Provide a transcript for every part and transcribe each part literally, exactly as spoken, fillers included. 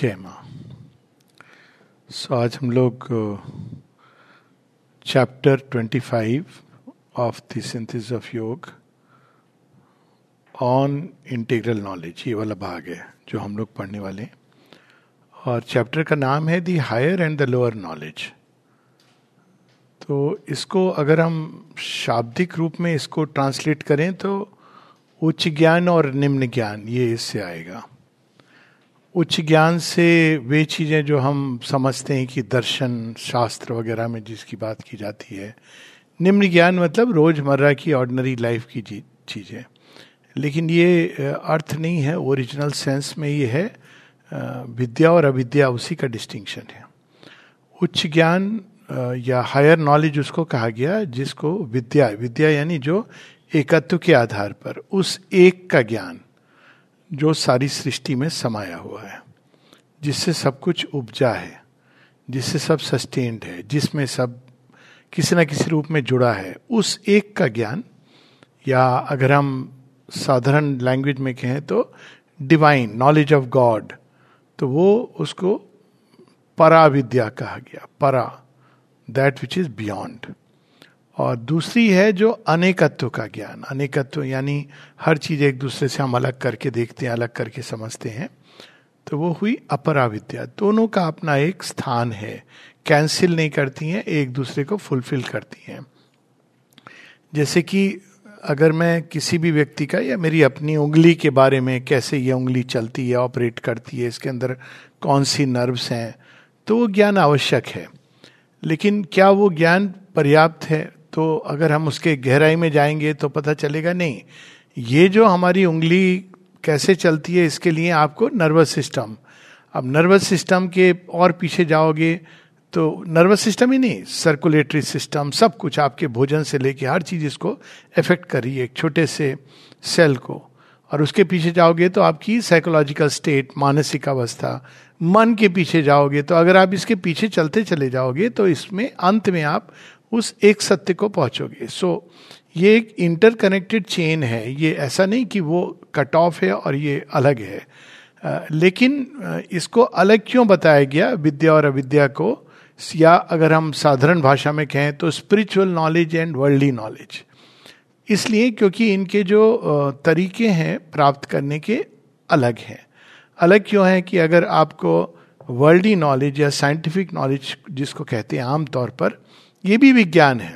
जय माँ। सो आज हम लोग chapter twenty five of the synthesis of Yoga on integral knowledge, ये वाला भाग है जो हम लोग पढ़ने वाले हैं। और चैप्टर का नाम है the higher and the lower knowledge. तो इसको अगर हम शाब्दिक रूप में इसको ट्रांसलेट करें तो उच्च ज्ञान और निम्न ज्ञान, ये इससे आएगा। उच्च ज्ञान से वे चीज़ें जो हम समझते हैं कि दर्शन शास्त्र वगैरह में जिसकी बात की जाती है। निम्न ज्ञान मतलब रोज़मर्रा की ऑर्डिनरी लाइफ की चीज़ें। लेकिन ये अर्थ नहीं है, ओरिजिनल सेंस में ये है विद्या और अविद्या, उसी का डिस्टिंक्शन है। उच्च ज्ञान या हायर नॉलेज उसको कहा गया जिसको विद्या विद्या यानी जो एकत्व के आधार पर उस एक का ज्ञान जो सारी सृष्टि में समाया हुआ है, जिससे सब कुछ उपजा है, जिससे सब सस्टेन्ड है, जिसमें सब किसी न किसी रूप में जुड़ा है, उस एक का ज्ञान, या अगर हम साधारण लैंग्वेज में कहें तो डिवाइन नॉलेज ऑफ गॉड, तो वो उसको परा विद्या कहा गया। परा, दैट विच इज बियॉन्ड। और दूसरी है जो अनेकत्व का ज्ञान। अनेकत्व यानी हर चीज एक दूसरे से हम अलग करके देखते हैं, अलग करके समझते हैं, तो वो हुई अपरा विद्या। दोनों का अपना एक स्थान है, कैंसिल नहीं करती हैं, एक दूसरे को फुलफिल करती हैं। जैसे कि अगर मैं किसी भी व्यक्ति का या मेरी अपनी उंगली के बारे में, कैसे ये उंगली चलती है, ऑपरेट करती है, इसके अंदर कौन सी नर्व्स हैं, तो वो ज्ञान आवश्यक है। लेकिन क्या वो ज्ञान पर्याप्त है? तो अगर हम उसके गहराई में जाएंगे तो पता चलेगा नहीं, ये जो हमारी उंगली कैसे चलती है, इसके लिए आपको नर्वस सिस्टम, अब नर्वस सिस्टम के और पीछे जाओगे तो नर्वस सिस्टम ही नहीं, सर्कुलेटरी सिस्टम, सब कुछ आपके भोजन से लेके हर चीज़ इसको इफेक्ट कर रही है, एक छोटे से सेल को। और उसके पीछे जाओगे तो आपकी साइकोलॉजिकल स्टेट, मानसिक अवस्था, मन के पीछे जाओगे तो अगर आप इसके पीछे चलते चले जाओगे तो इसमें अंत में आप उस एक सत्य को पहुंचोगे। सो so, ये एक इंटरकनेक्टेड चेन है। ये ऐसा नहीं कि वो कट ऑफ है और ये अलग है। आ, लेकिन इसको अलग क्यों बताया गया विद्या और अविद्या को? या अगर हम साधारण भाषा में कहें तो spiritual knowledge and worldly knowledge. इसलिए क्योंकि इनके जो तरीके हैं प्राप्त करने के अलग हैं। अलग क्यों है कि अगर आपको वर्ल्डली नॉलेज या साइंटिफिक नॉलेज जिसको कहते हैं आमतौर पर, ये भी विज्ञान है,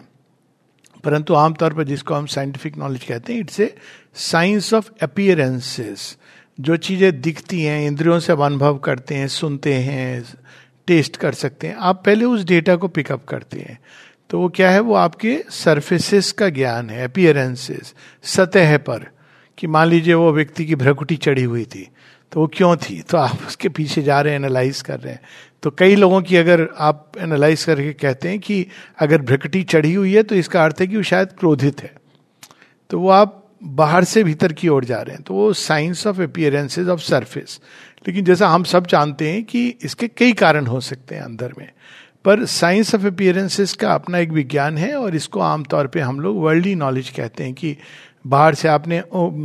परंतु आमतौर पर जिसको हम साइंटिफिक नॉलेज कहते हैं, it's a science of appearances. जो चीज़ें दिखती हैं, इंद्रियों से अनुभव करते हैं, सुनते हैं, टेस्ट कर सकते हैं, आप पहले उस डेटा को पिकअप करते हैं। तो वो क्या है? वो आपके सरफेसेस का ज्ञान है, अपीयरेंसेस, सतह पर। कि मान लीजिए वो व्यक्ति की भ्रकुटी चढ़ी हुई थी, तो वो क्यों थी, तो आप उसके पीछे जा रहे हैं, एनालाइज कर रहे हैं। तो कई लोगों की अगर आप एनालाइज करके कहते हैं कि अगर भ्रकुटी चढ़ी हुई है तो इसका अर्थ है कि वो शायद क्रोधित है, तो वो आप बाहर से भीतर की ओर जा रहे हैं। तो वो science of appearances of surface. लेकिन जैसा हम सब जानते हैं कि इसके कई कारण हो सकते हैं अंदर में, पर साइंस ऑफ अपीयरेंसेस का अपना एक विज्ञान है। और इसको आमतौर पे हम लोग वर्ल्डली नॉलेज कहते हैं कि बाहर से आपने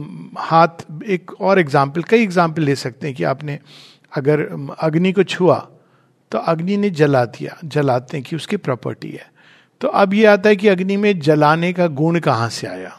हाथ, एक और एग्जाम्पल, कई एग्जाम्पल ले सकते हैं कि आपने अगर अग्नि को छुआ तो अग्नि ने जला दिया, जलाते हैं कि उसकी प्रॉपर्टी है। तो अब ये आता है कि अग्नि में जलाने का गुण कहाँ से आया?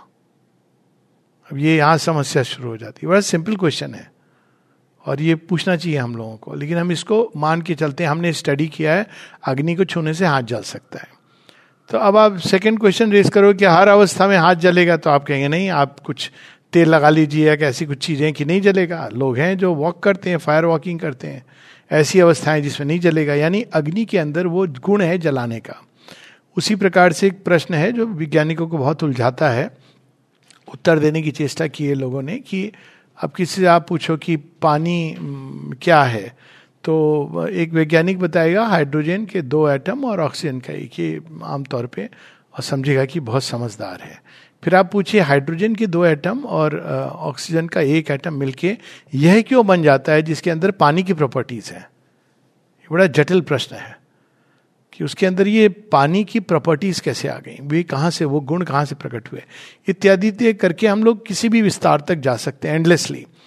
अब ये यहाँ समस्या शुरू हो जाती है। बड़ा सिंपल क्वेश्चन है और ये पूछना चाहिए हम लोगों को, लेकिन हम इसको मान के चलते हैं, हमने स्टडी किया है अग्नि को छूने से हाथ जल सकता है। तो अब आप सेकंड क्वेश्चन रेज करो कि हर अवस्था में हाथ जलेगा, तो आप कहेंगे नहीं, आप कुछ तेल लगा लीजिए या ऐसी कुछ चीज़ें कि नहीं जलेगा। लोग हैं जो वॉक करते हैं, फायर वॉकिंग करते हैं, ऐसी अवस्थाएं जिसमें नहीं जलेगा, यानी अग्नि के अंदर वो गुण है जलाने का। उसी प्रकार से एक प्रश्न है जो वैज्ञानिकों को बहुत उलझाता है, उत्तर देने की चेष्टा की है लोगों ने, कि अब किसी से आप पूछो कि पानी क्या है, तो एक वैज्ञानिक बताएगा हाइड्रोजन के दो एटम और ऑक्सीजन का एक, ही आमतौर पे, और समझेगा कि बहुत समझदार है। फिर आप पूछिए हाइड्रोजन के दो एटम और ऑक्सीजन का एक एटम मिलके यह क्यों बन जाता है जिसके अंदर पानी की प्रॉपर्टीज है? ये बड़ा जटिल प्रश्न है कि उसके अंदर ये पानी की प्रॉपर्टीज कैसे आ गई, वे कहाँ से, वो गुण कहाँ से प्रकट हुए, इत्यादि करके हम लोग किसी भी विस्तार तक जा सकते हैं, एंडलेसली।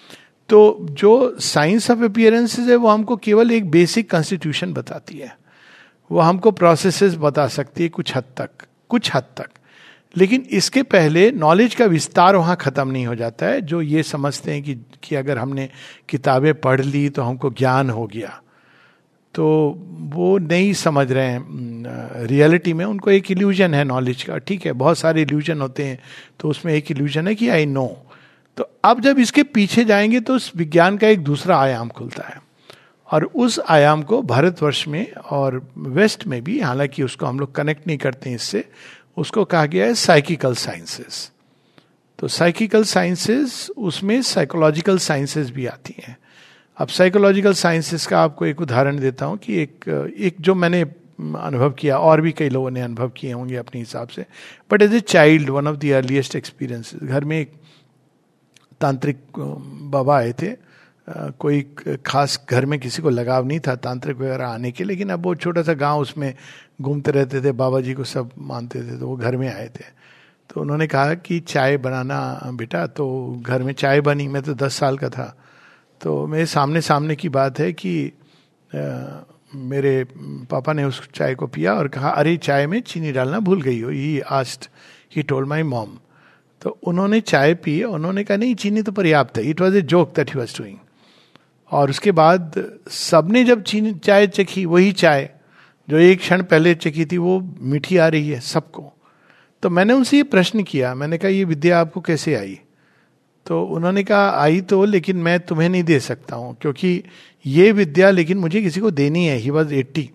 तो जो साइंस ऑफ अपीयरेंसेस है वो हमको केवल एक बेसिक कॉन्स्टिट्यूशन बताती है, वो हमको प्रोसेसेस बता सकती है कुछ हद तक, कुछ हद तक। लेकिन इसके पहले नॉलेज का विस्तार वहाँ ख़त्म नहीं हो जाता है। जो ये समझते हैं कि कि अगर हमने किताबें पढ़ ली तो हमको ज्ञान हो गया, तो वो नहीं समझ रहे हैं रियलिटी में। उनको एक इल्यूजन है नॉलेज का, ठीक है, बहुत सारे इल्यूजन होते हैं, तो उसमें एक इल्यूजन है कि आई नो। तो अब जब इसके पीछे जाएंगे तो उस विज्ञान का एक दूसरा आयाम खुलता है, और उस आयाम को भारतवर्ष में और वेस्ट में भी, हालांकि उसको हम लोग कनेक्ट नहीं करते हैं इससे, उसको कहा गया है साइकिकल साइंसेस। तो साइकिकल साइंसेस, उसमें साइकोलॉजिकल साइंसेस भी आती हैं। अब साइकोलॉजिकल साइंसेस का आपको एक उदाहरण देता हूँ कि एक एक जो मैंने अनुभव किया, और भी कई लोगों ने अनुभव किए होंगे अपने हिसाब से, but as a child one of the earliest experiences, घर में एक तांत्रिक बाबा आए थे। कोई खास घर में किसी को लगाव नहीं था तांत्रिक वगैरह आने के, लेकिन अब वो छोटा सा गांव, उसमें घूमते रहते थे, बाबा जी को सब मानते थे, तो वो घर में आए थे। तो उन्होंने कहा कि चाय बनाना बेटा, तो घर में चाय बनी। मैं तो दस साल का था, तो मेरे सामने सामने की बात है कि आ, मेरे पापा ने उस चाय को पिया और कहा, अरे चाय में चीनी डालना भूल गई हो, he asked, he told my mom. तो उन्होंने चाय पी, उन्होंने कहा नहीं चीनी तो पर्याप्त है, it was a joke that he was doing. और उसके बाद सबने जब चीनी चाय चखी, वही चाय जो एक क्षण पहले चखी थी, वो मीठी आ रही है सबको। तो मैंने उनसे ये प्रश्न किया, मैंने कहा ये विद्या आपको कैसे आई? तो उन्होंने कहा आई तो, लेकिन मैं तुम्हें नहीं दे सकता हूँ, क्योंकि ये विद्या लेकिन मुझे किसी को देनी है। He was eighty.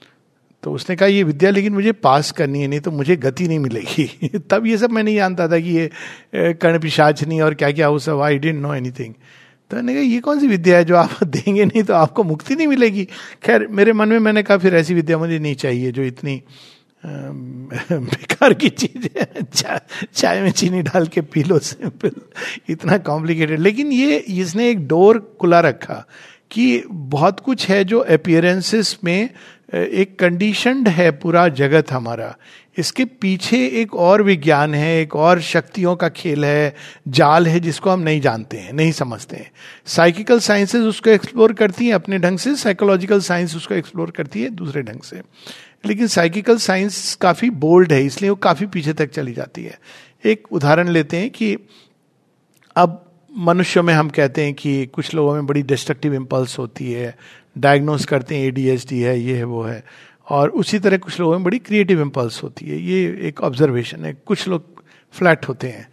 तो उसने कहा ये विद्या लेकिन मुझे पास करनी है, नहीं तो मुझे गति नहीं मिलेगी। तब ये सब मैं नहीं जानता था कि ये कर्ण पिशाचनी और क्या क्या वो सब, आई डिडंट नो एनीथिंग। तो मैंने कहा ये कौन सी विद्या है जो आप देंगे नहीं तो आपको मुक्ति नहीं मिलेगी? खैर मेरे मन में मैंने कहा फिर ऐसी विद्या मुझे नहीं चाहिए जो इतनी बेकार की चीज है, चा, चाय में चीनी डाल के पी लो, सिंपल, इतना कॉम्प्लिकेटेड। लेकिन ये इसने एक डोर खुला रखा कि बहुत कुछ है जो अपीयरेंसेस में एक कंडीशनड है पूरा जगत हमारा, इसके पीछे एक और विज्ञान है, एक और शक्तियों का खेल है, जाल है जिसको हम नहीं जानते हैं, नहीं समझते हैं। साइकिकल साइंसेस उसको एक्सप्लोर करती हैं अपने ढंग से, साइकोलॉजिकल साइंस उसको एक्सप्लोर करती है दूसरे ढंग से। लेकिन साइकिकल साइंस काफ़ी बोल्ड है, इसलिए वो काफ़ी पीछे तक चली जाती है। एक उदाहरण लेते हैं कि अब मनुष्यों में हम कहते हैं कि कुछ लोगों में बड़ी डिस्ट्रक्टिव इम्पल्स होती है, डायग्नोस करते हैं ए डी एच डी है, ये है वो है, और उसी तरह कुछ लोगों में बड़ी क्रिएटिव इम्पल्स होती है। ये एक ऑब्जर्वेशन है। कुछ लोग फ्लैट होते हैं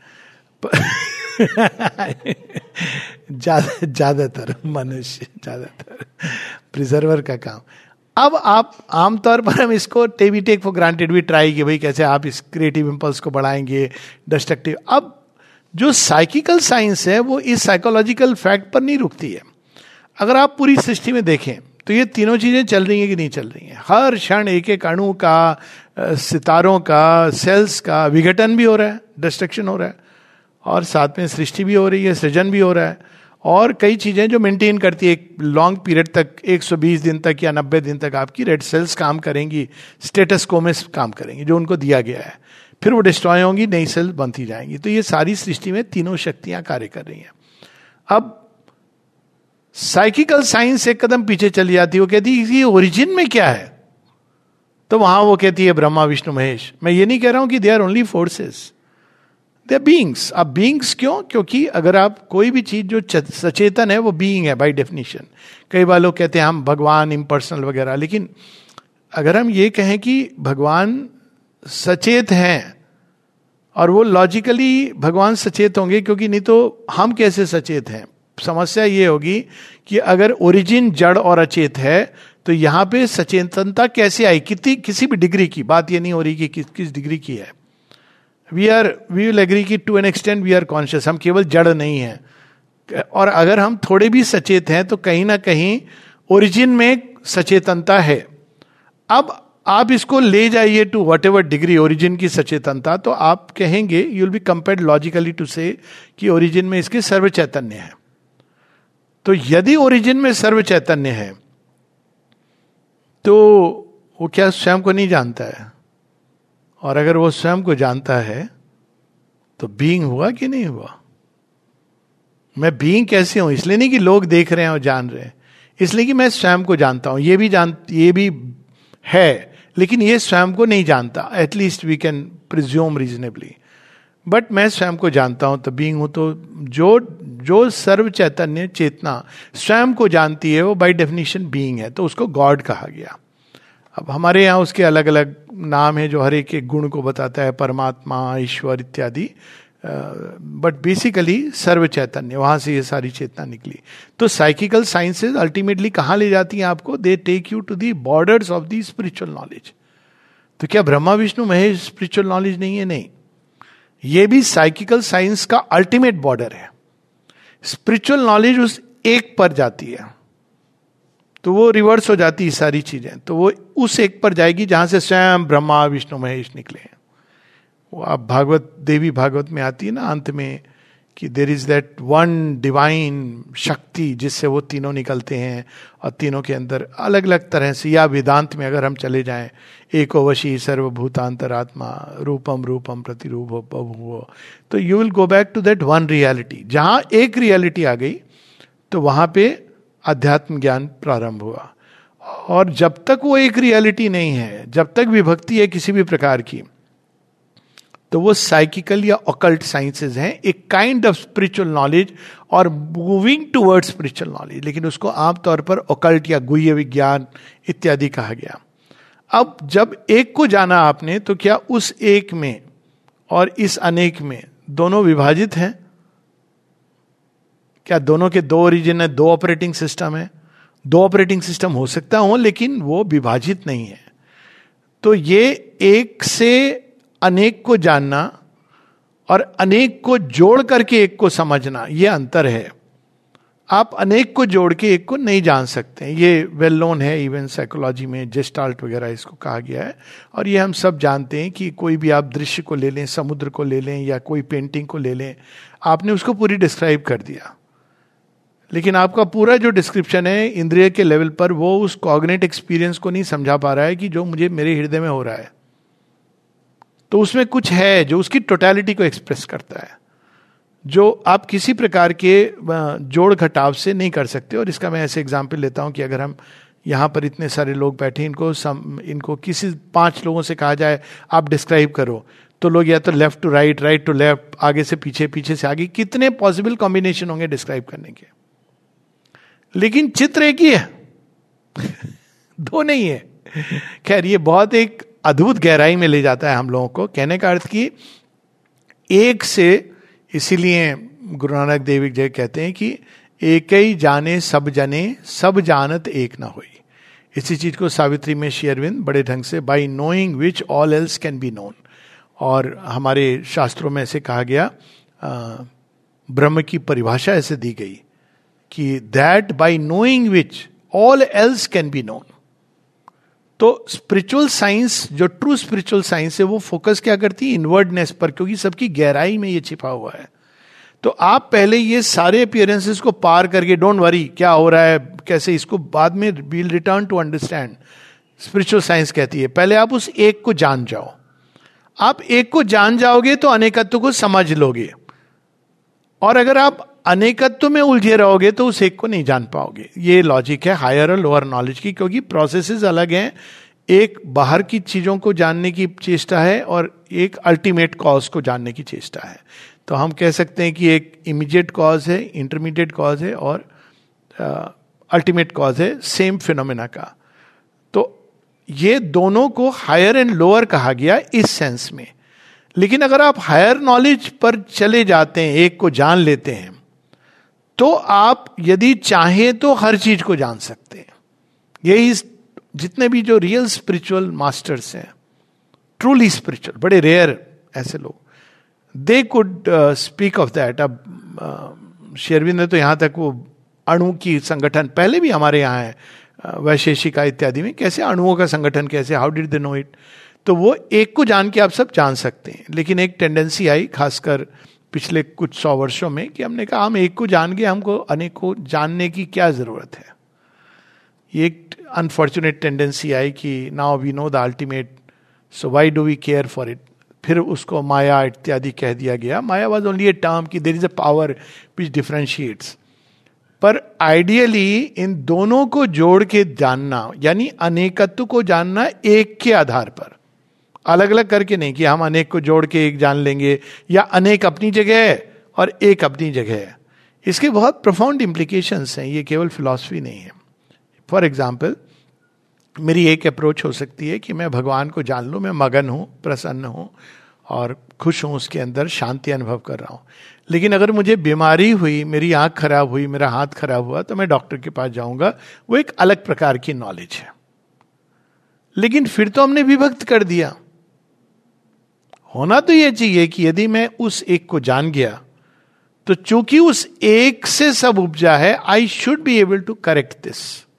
ज्यादा ज्यादातर मनुष्य, ज्यादातर प्रिजर्वर का काम। अब आप आमतौर पर हम इसको टेवी टेक फॉर ग्रांटेड भी ट्राई कि भाई कैसे आप इस क्रिएटिव इम्पल्स को बढ़ाएंगे, डिस्ट्रक्टिव। अब जो साइकिकल साइंस है वो इस साइकोलॉजिकल फैक्ट पर नहीं रुकती है। अगर आप पूरी सृष्टि में देखें तो ये तीनों चीजें चल रही हैं कि नहीं चल रही हैं? हर क्षण एक एक अणु का, सितारों का, सेल्स का विघटन भी हो रहा है, डिस्ट्रक्शन हो रहा है, और साथ में सृष्टि भी हो रही है, सृजन भी हो रहा है, और कई चीजें जो मेंटेन करती है एक लॉन्ग पीरियड तक, एक सौ बीस दिन तक या नब्बे दिन तक आपकी रेड सेल्स काम करेंगी, स्टेटस को में काम करेंगी जो उनको दिया गया है, फिर वो डिस्ट्रॉय होंगी, नई सेल्स बनती जाएंगी। तो ये सारी सृष्टि में तीनों शक्तियां कार्य कर रही हैं। अब साइकिकल साइंस एक कदम पीछे चली जाती है, वो कहती है कि ओरिजिन में क्या है, तो वहां वो कहती है ब्रह्मा विष्णु महेश। मैं ये नहीं कह रहा हूं कि they are only forces, they are beings. अब बीइंग्स क्यों? क्योंकि अगर आप कोई भी चीज जो सचेतन है वो बीइंग है बाय डेफिनेशन। कई बार लोग कहते हैं हम भगवान इम्पर्सनल वगैरह, लेकिन अगर हम ये कहें कि भगवान सचेत हैं, और वो लॉजिकली भगवान सचेत होंगे, क्योंकि नहीं तो हम कैसे सचेत हैं? समस्या ये होगी कि अगर ओरिजिन जड़ और अचेत है तो यहां पे सचेतनता कैसे आई? कितनी, किसी भी डिग्री की बात ये नहीं हो रही कि किस किस डिग्री की है। We are we will agree कि to an extent we are conscious, हम केवल जड़ नहीं हैं। और अगर हम थोड़े भी सचेत हैं तो कहीं ना कहीं ओरिजिन में सचेतनता है। अब आप इसको ले जाइए to whatever degree origin की सचेतनता, तो आप कहेंगे you will be compared logically to से कि ओरिजिन में इसके सर्व चैतन्य है। तो यदि ओरिजिन में सर्व चैतन्य है तो वो क्या स्वयं को नहीं जानता है? और अगर वो स्वयं को जानता है तो बीइंग हुआ कि नहीं हुआ? मैं बीइंग कैसे हूं, इसलिए नहीं कि लोग देख रहे हैं और जान रहे हैं, इसलिए कि मैं स्वयं को जानता हूं. ये भी जान ये भी है, लेकिन ये स्वयं को नहीं जानता. At least we can presume reasonably, but मैं स्वयं को जानता हूं तो बीइंग हूं. तो जो जो सर्व चैतन्य चेतना स्वयं को जानती है वो बाय डेफिनेशन बीइंग है, तो उसको गॉड कहा गया. अब हमारे यहाँ उसके अलग अलग नाम है जो हर एक एक गुण को बताता है, परमात्मा, ईश्वर इत्यादि, बट बेसिकली सर्व चैतन्य, वहां से ये सारी चेतना निकली. तो साइकिकल साइंसेज अल्टीमेटली कहाँ ले जाती हैं आपको? They take you to the borders of the spiritual knowledge. तो क्या ब्रह्मा विष्णु महेश स्पिरिचुअल नॉलेज नहीं है? नहीं, ये भी साइकिकल साइंस का अल्टीमेट बॉर्डर है. स्पिरिचुअल नॉलेज उस एक पर जाती है, तो वो रिवर्स हो जाती है सारी चीजें, तो वो उस एक पर जाएगी जहां से स्वयं ब्रह्मा विष्णु महेश निकले हैं. वो आप भागवत, देवी भागवत में आती है ना अंत में कि there is that one divine shakti जिससे वो तीनों निकलते हैं, और तीनों के अंदर अलग अलग तरह से, या वेदांत में अगर हम चले जाएं, एको वशी सर्वभूतांतरात्मा रूपम रूपम प्रतिरूप बभूव, तो you will go back to that one reality. जहां एक रियलिटी आ गई तो वहां पे अध्यात्म ज्ञान प्रारंभ हुआ. और जब तक वो एक रियलिटी नहीं है, जब तक विभक्ति है किसी भी प्रकार की, तो वो साइकिकल या ऑकल्ट साइंसेज हैं, एक काइंड ऑफ स्पिरिचुअल नॉलेज और मूविंग टुवर्ड स्पिरिचुअल नॉलेज, लेकिन उसको आमतौर पर ऑकल्ट या गुह्य विज्ञान इत्यादि कहा गया. अब जब एक को जाना आपने, तो क्या उस एक में और इस अनेक में दोनों विभाजित हैं? क्या दोनों के दो ओरिजिन है, दो ऑपरेटिंग सिस्टम है? दो ऑपरेटिंग सिस्टम हो सकता हो, लेकिन वो विभाजित नहीं है. तो ये एक से अनेक को जानना और अनेक को जोड़ करके एक को समझना, ये अंतर है. आप अनेक को जोड़ के एक को नहीं जान सकते. ये वेल नोन है, इवन साइकोलॉजी में जेस्टाल्ट वगैरह इसको कहा गया है. और ये हम सब जानते हैं कि कोई भी आप दृश्य को ले लें, समुद्र को ले लें, या कोई पेंटिंग को ले लें, आपने उसको पूरी डिस्क्राइब कर दिया, लेकिन आपका पूरा जो डिस्क्रिप्शन है इंद्रिय के लेवल पर, वो उस कॉग्निटिव एक्सपीरियंस को नहीं समझा पा रहा है कि जो मुझे मेरे हृदय में हो रहा है. तो उसमें कुछ है जो उसकी टोटलिटी को एक्सप्रेस करता है, जो आप किसी प्रकार के जोड़ घटाव से नहीं कर सकते. और इसका मैं ऐसे एग्जाम्पल लेता हूं कि अगर हम यहाँ पर इतने सारे लोग बैठे, इनको सम इनको किसी पांच लोगों से कहा जाए आप डिस्क्राइब करो, तो लोग या तो left to right, right to left, आगे से पीछे, पीछे से आगे, कितने पॉसिबल कॉम्बिनेशन होंगे डिस्क्राइब करने के. लेकिन चित्र एक ही है, दो नहीं है. खैर, ये बहुत एक अद्भुत गहराई में ले जाता है हम लोगों को. कहने का अर्थ कि एक से, इसीलिए गुरु नानक देव जय कहते हैं कि एक ही जाने सब जने, सब जानत एक ना होई. इसी चीज को सावित्री में श्री अरविंद बड़े ढंग से, by knowing which all else can be known. और हमारे शास्त्रों में ऐसे कहा गया, ब्रह्म की परिभाषा ऐसे दी गई कि that by knowing which all else can be known. तो स्पिरिचुअल साइंस, जो ट्रू स्पिरिचुअल साइंस है, वो फोकस क्या करती है? इनवर्डनेस पर, क्योंकि सबकी गहराई में ये छिपा हुआ है. तो आप पहले ये सारे अपीयरेंसेस को पार करके, डोंट वरी क्या हो रहा है कैसे, इसको बाद में we'll return to understand. Spiritual science कहती है पहले आप उस एक को जान जाओ. आप एक को जान जाओगे तो अनेकत्व को समझ लोगे, और अगर आप अनेकत्व में उलझे रहोगे तो उस एक को नहीं जान पाओगे. ये लॉजिक है हायर और लोअर नॉलेज की, क्योंकि प्रोसेसेस अलग हैं. एक बाहर की चीजों को जानने की चेष्टा है और एक अल्टीमेट कॉज को जानने की चेष्टा है. तो हम कह सकते हैं कि एक इमीडिएट कॉज है, इंटरमीडिएट कॉज है, और अल्टीमेट कॉज है सेम फिनोमेना का. तो ये दोनों को हायर एंड लोअर कहा गया इस सेंस में. लेकिन अगर आप हायर नॉलेज पर चले जाते हैं, एक को जान लेते हैं, तो आप यदि चाहें तो हर चीज को जान सकते हैं. यही जितने भी जो रियल स्पिरिचुअल मास्टर्स हैं, ट्रूली स्पिरिचुअल, बड़े रेयर ऐसे लोग, they could speak of that. अब शेरविंद ने तो यहां तक वो अणु की संगठन, पहले भी हमारे यहाँ है वैशेषिका इत्यादि में, कैसे अणुओं का संगठन कैसे, how did they know it. तो वो एक को जान के आप सब जान सकते हैं. लेकिन एक टेंडेंसी आई खासकर पिछले कुछ सौ वर्षों में कि हमने कहा हम एक को जान गए, हमको अनेक को जानने की क्या जरूरत है. ये एक अनफॉर्चुनेट टेंडेंसी आई कि now we know the ultimate, so why do we care for it. फिर उसको माया इत्यादि कह दिया गया. Maya was only a term कि there is a power which differentiates. पर आइडियली इन दोनों को जोड़ के जानना, यानी अनेकत्व को जानना एक के आधार पर, अलग अलग करके नहीं कि हम अनेक को जोड़ के एक जान लेंगे, या अनेक अपनी जगह है और एक अपनी जगह है. इसके बहुत प्रोफाउंड इम्प्लीकेशंस हैं, ये केवल फिलॉसफी नहीं है. फॉर एग्जाम्पल, मेरी एक अप्रोच हो सकती है कि मैं भगवान को जान लूँ, मैं मगन हूँ, प्रसन्न हूँ और खुश हूँ, उसके अंदर शांति अनुभव कर रहा हूँ. लेकिन अगर मुझे बीमारी हुई, मेरी आंख खराब हुई, मेरा हाथ खराब हुआ, तो मैं डॉक्टर के पास जाऊंगा. वो एक अलग प्रकार की नॉलेज है. लेकिन फिर तो हमने विभक्त कर दिया. होना तो यह चाहिए कि यदि मैं उस एक को जान गया तो चूंकि उस एक से सब उपजा है, I should be able to correct this.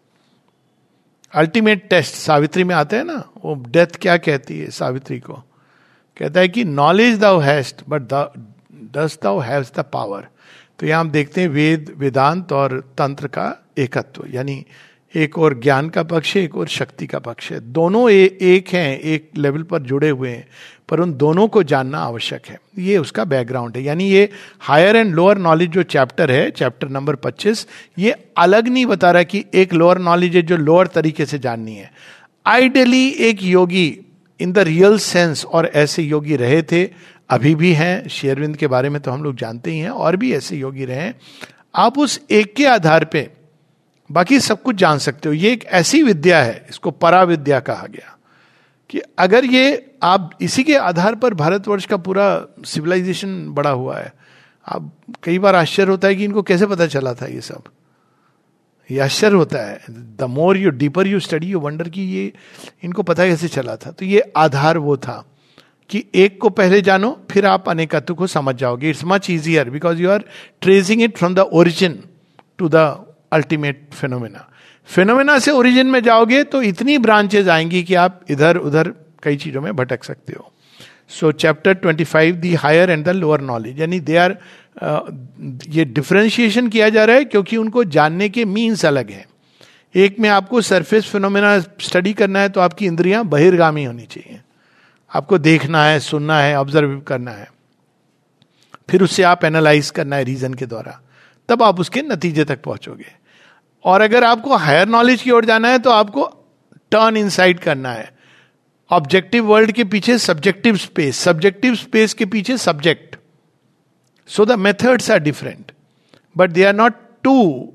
Ultimate test Savitri में आता है ना, वो डेथ क्या कहती है सावित्री को, कहता है कि knowledge thou hast but dust thou haves the power. तो यहां हम देखते हैं वेद, वेदांत और तंत्र का एकत्व, यानी एक और ज्ञान का पक्ष है, एक और शक्ति का पक्ष है. दोनों ए, एक हैं, एक लेवल पर जुड़े हुए हैं, पर उन दोनों को जानना आवश्यक है. ये उसका बैकग्राउंड है. यानी ये हायर एंड लोअर नॉलेज जो चैप्टर है, चैप्टर नंबर पच्चीस, ये अलग नहीं बता रहा कि एक लोअर नॉलेज है जो लोअर तरीके से जाननी है. आइडियली एक yogi in the real sense, और ऐसे योगी रहे थे, अभी भी हैं. श्री अरविंद के बारे में तो हम लोग जानते ही हैं, और भी ऐसे योगी रहे. आप उस एक के आधार पे बाकी सब कुछ जान सकते हो. ये एक ऐसी विद्या है, इसको पराविद्या कहा गया, कि अगर ये आप इसी के आधार पर भारतवर्ष का पूरा सिविलाइजेशन बड़ा हुआ है. आप कई बार आश्चर्य होता है कि इनको कैसे पता चला था ये सब. ये आश्चर्य होता है. The more you deeper you study, you wonder कि ये इनको पता कैसे चला था. तो ये आधार वो था कि एक को पहले जानो, फिर आप अनेकत्व को समझ जाओगे. It's much easier because you are tracing it from the origin to the ultimate phenomena. Phenomena से ओरिजिन में जाओगे तो इतनी ब्रांचेज आएंगी कि आप इधर उधर कई चीजों में भटक सकते हो. So chapter twenty five, the higher and the lower knowledge, यानी दे आर, ये डिफरेंशिएशन किया जा रहा है क्योंकि उनको जानने के मीन्स अलग हैं. एक में आपको सरफेस फिनोमेना स्टडी करना है तो आपकी इंद्रियां बहिर्गामी होनी चाहिए. आपको देखना है, सुनना है, ऑब्जर्व करना है, फिर उससे आप एनालाइज करना है रीजन के द्वारा, तब आप उसके नतीजे तक पहुंचोगे. और अगर आपको हायर नॉलेज की ओर जाना है तो आपको टर्न इनसाइड करना है. ऑब्जेक्टिव वर्ल्ड के पीछे सब्जेक्टिव स्पेस, सब्जेक्टिव स्पेस के पीछे subject. So the methods are different but they are not to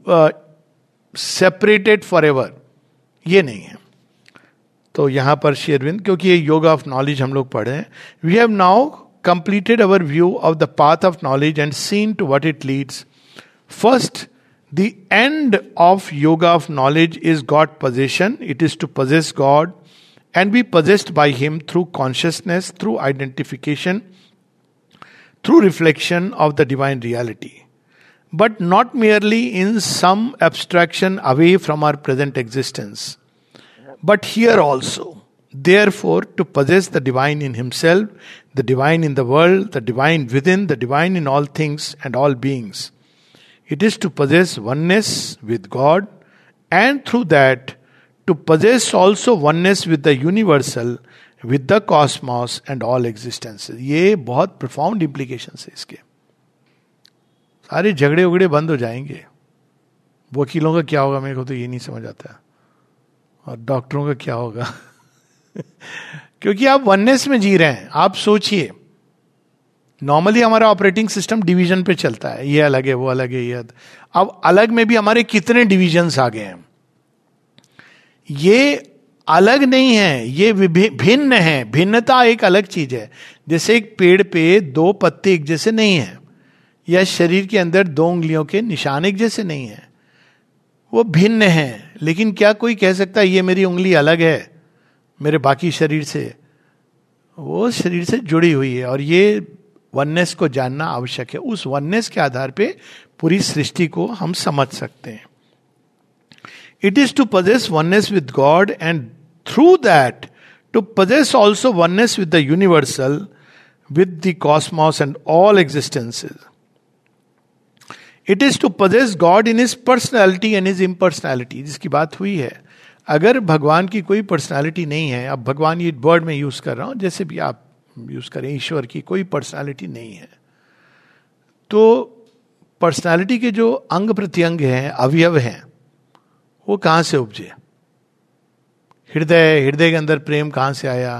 separated for ever. ये नहीं है. तो यहां पर श्री अरविंद, क्योंकि ये योगा ऑफ नॉलेज हम लोग पढ़े हैं, we have now completed our view of the path of knowledge and seen to what it leads. First, the end of yoga of knowledge is God possession. It is to possess God and be possessed by Him through consciousness, through identification, through reflection of the divine reality. But not merely in some abstraction away from our present existence, but here also. Therefore, to possess the divine in himself, the divine in the world, the divine within, the divine in all things and all beings. It is to possess oneness with God, and through that to possess also oneness with the universal, with the cosmos and all existences. ये बहुत profound implications है इसके. सारे झगड़े उगड़े बंद हो जाएंगे. वकीलों का क्या होगा मेरे को तो ये नहीं समझ आता, और डॉक्टरों का क्या होगा. क्योंकि आप वननेस में जी रहे हैं. आप सोचिए, नॉर्मली हमारा ऑपरेटिंग सिस्टम डिवीजन पे चलता है, ये अलग है, वो अलग है, ये. अब अलग में भी हमारे कितने डिविजन्स आ गए हैं. ये अलग नहीं है, ये भिन्न है. भिन्नता एक अलग चीज है. जैसे एक पेड़ पे दो पत्ते एक जैसे नहीं है, या शरीर के अंदर दो उंगलियों के निशान एक जैसे नहीं है. वो भिन्न है. लेकिन क्या कोई कह सकता है ये मेरी उंगली अलग है मेरे बाकी शरीर से? वो शरीर से जुड़ी हुई है. और ये वननेस को जानना आवश्यक है. उस वननेस के आधार पे पूरी सृष्टि को हम समझ सकते हैं. It is to possess oneness with God and through that to possess also oneness with the universal, with the cosmos and all existences. It is to possess God in his personality and his impersonality. जिसकी बात हुई है. अगर भगवान की कोई personality नहीं है, अब भगवान ये वर्ड में यूज कर रहा हूं, जैसे भी आप यूज करें, ईश्वर की कोई पर्सनालिटी नहीं है। तो पर्सनालिटी के जो अंग प्रत्यंग हैं, अवयव हैं, वो कहां से उपजे? हृदय, हृदय के अंदर प्रेम कहां से आया?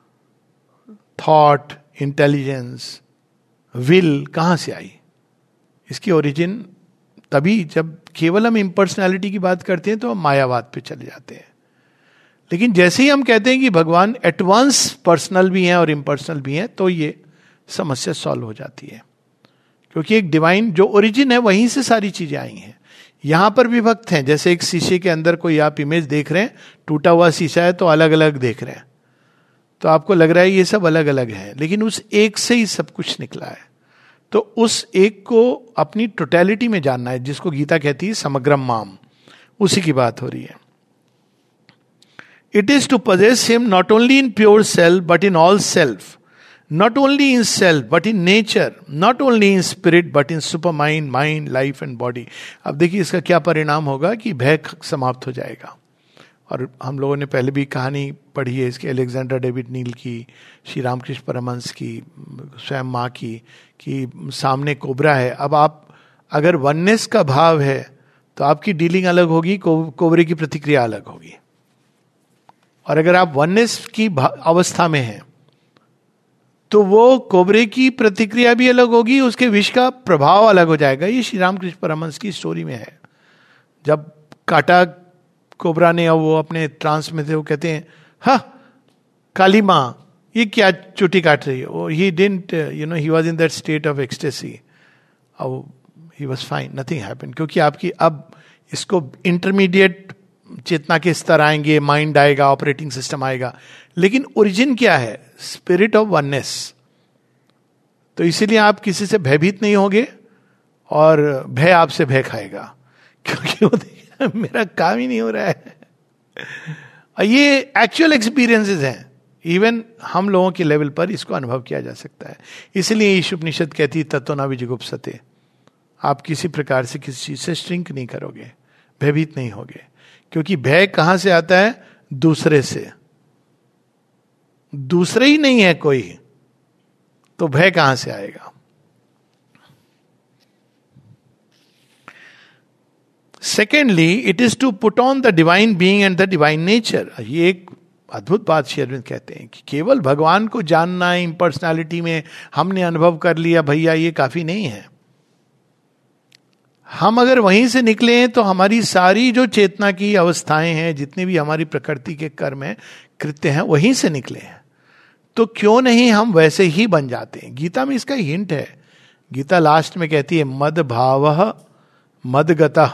थॉट, इंटेलिजेंस, विल कहां से आई? इसकी ओरिजिन तभी जब केवल हम इम्पर्सनैलिटी की बात करते हैं तो हम मायावाद पे चले जाते हैं। लेकिन जैसे ही हम कहते हैं कि भगवान एट वंस पर्सनल भी हैं और इम्पर्सनल भी हैं, तो ये समस्या सॉल्व हो जाती है। क्योंकि एक डिवाइन जो ओरिजिन है, वहीं से सारी चीजें आई हैं। यहां पर भी भक्त हैं, जैसे एक शीशे के अंदर कोई आप इमेज देख रहे हैं, टूटा हुआ शीशा है तो अलग अलग देख रहे हैं, तो आपको लग रहा है ये सब अलग अलग है, लेकिन उस एक से ही सब कुछ निकला है। तो उस एक को अपनी टोटलिटी में जानना है, जिसको गीता कहती है समग्रम माम, उसी की बात हो रही है। It is to possess him not only in pure self but in all self, not only in self but in nature, not only in spirit but in supermind, mind, life and body। अब देखिए इसका क्या परिणाम होगा कि भय समाप्त हो जाएगा। और हम लोगों ने पहले भी कहानी पढ़ी है इसकी, अलेक्जेंडर डेविड नील की, श्री रामकृष्ण परमहंस की, स्वयं माँ की, कि सामने कोबरा है। अब आप अगर वननेस का भाव है तो आपकी डीलिंग अलग होगी, को, कोबरे की प्रतिक्रिया अलग होगी। और अगर आप वननेस की अवस्था में हैं तो वो कोबरे की प्रतिक्रिया भी अलग होगी, उसके विष का प्रभाव अलग हो जाएगा। ये श्री रामकृष्ण परमहंस की स्टोरी में है। जब काटा कोबरा ने, और वो अपने ट्रांस में थे, वो कहते हैं हाँ काली माँ ये क्या चुटी काट रही है। He didn't you know he was in that state of ecstasy, he was fine, nothing happened. क्योंकि आपकी अब इसको इंटरमीडिएट चेतना के स्तर आएंगे, माइंड आएगा, ऑपरेटिंग सिस्टम आएगा, लेकिन ओरिजिन क्या है? Spirit of oneness. तो इसीलिए आप किसी से भयभीत नहीं होगे और भय आपसे भय खाएगा, क्योंकि वो देखिए मेरा काम ही नहीं हो रहा है। ये एक्चुअल एक्सपीरियंसेस हैं, इवन हम लोगों के लेवल पर इसको अनुभव किया जा सकता है। इसलिए ईश उपनिषद कहती तत्व न विजुगुप्सते, आप किसी प्रकार से किसी चीज से श्रिंक नहीं करोगे, भयभीत नहीं होगे। क्योंकि भय कहां से आता है? दूसरे से। दूसरे ही नहीं है कोई, तो भय कहां से आएगा? Secondly, it is to put on the divine being and the divine nature. ये एक अद्भुत बात श्री अरविंद कहते हैं कि केवल भगवान को जानना है इम्पर्सनैलिटी में, हमने अनुभव कर लिया भैया, ये काफी नहीं है। हम अगर वहीं से निकले हैं तो हमारी सारी जो चेतना की अवस्थाएं हैं, जितनी भी हमारी प्रकृति के कर्म हैं, कृत्य हैं, वहीं से निकले हैं। तो क्यों नहीं हम वैसे ही बन जाते हैं? गीता में इसका हिंट है। गीता लास्ट में कहती है मद भावः मदगतः,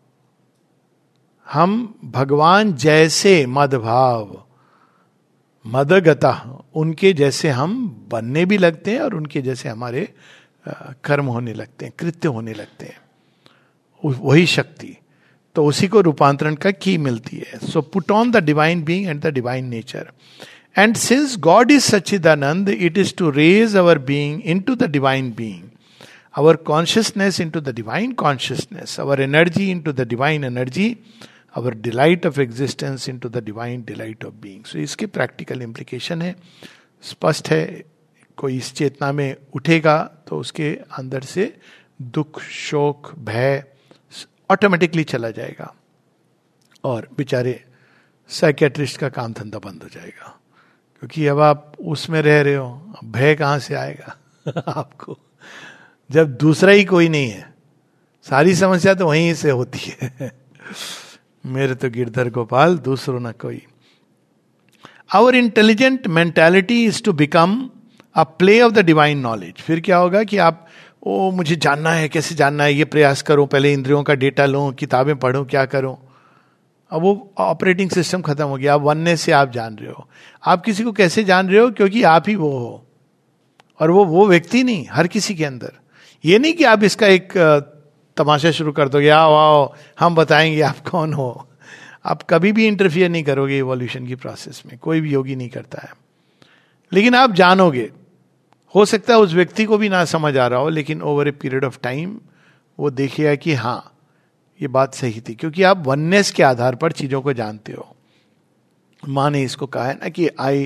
हम भगवान जैसे मद भाव मदगतः, उनके जैसे हम बनने भी लगते हैं और उनके जैसे हमारे कर्म होने लगते हैं, कृत्य होने लगते हैं। वही शक्ति, तो उसी को रूपांतरण का की मिलती है। So put on the divine being and the divine nature, and since God is Sachchidananda, it is to raise our being into the divine being, our consciousness into the divine consciousness, our energy into the divine energy, our delight of existence into the divine delight of being. So इसके practical implication है, स्पष्ट है। कोई इस चेतना में उठेगा तो उसके अंदर से दुख, शोक, भय ऑटोमेटिकली चला जाएगा और बेचारे साइकेट्रिस्ट का काम धंधा बंद हो जाएगा। क्योंकि अब आप उसमें रह रहे हो, भय कहां से आएगा आपको, जब दूसरा ही कोई नहीं है। सारी समस्या तो वहीं से होती है। मेरे तो गिरधर गोपाल, दूसरों ना कोई। Our intelligent mentality is to become a play of the divine knowledge. फिर क्या होगा कि आप ओ मुझे जानना है, कैसे जानना है, ये प्रयास करो, पहले इंद्रियों का डेटा लो, किताबें पढ़ो, क्या करो। अब वो ऑपरेटिंग सिस्टम खत्म हो गया। आप वननेस से आप जान रहे हो। आप किसी को कैसे जान रहे हो? क्योंकि आप ही वो हो, और वो वो व्यक्ति नहीं, हर किसी के अंदर। ये नहीं कि आप इसका एक तमाशा शुरू कर दोगे, आओ आओ हम बताएंगे आप कौन हो। आप कभी भी इंटरफियर नहीं करोगे इवोल्यूशन की प्रोसेस में, कोई भी योगी नहीं करता है। लेकिन आप जानोगे। हो सकता है उस व्यक्ति को भी ना समझ आ रहा हो, लेकिन over a period of time वो देखिएगा कि हाँ ये बात सही थी, क्योंकि आप वननेस के आधार पर चीजों को जानते हो। माँ ने इसको कहा है ना कि I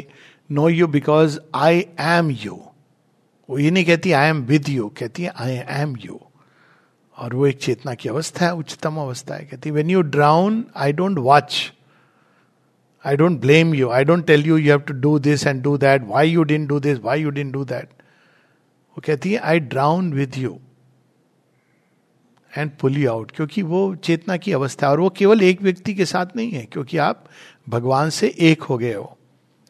know you because I am you. वो ये नहीं कहती आई एम विद यू, कहती है आई एम यू। और वो एक चेतना की अवस्था है, उच्चतम अवस्था है। कहती है when you drown I don't watch, I don't blame you, I don't tell you you have to do this and do that, why you didn't do this, why you didn't do that. वो कहती है I drown with you and pull you out, क्योंकि वो चेतना की अवस्था है। और वो केवल एक व्यक्ति के साथ नहीं है, क्योंकि आप भगवान से एक हो गए हो।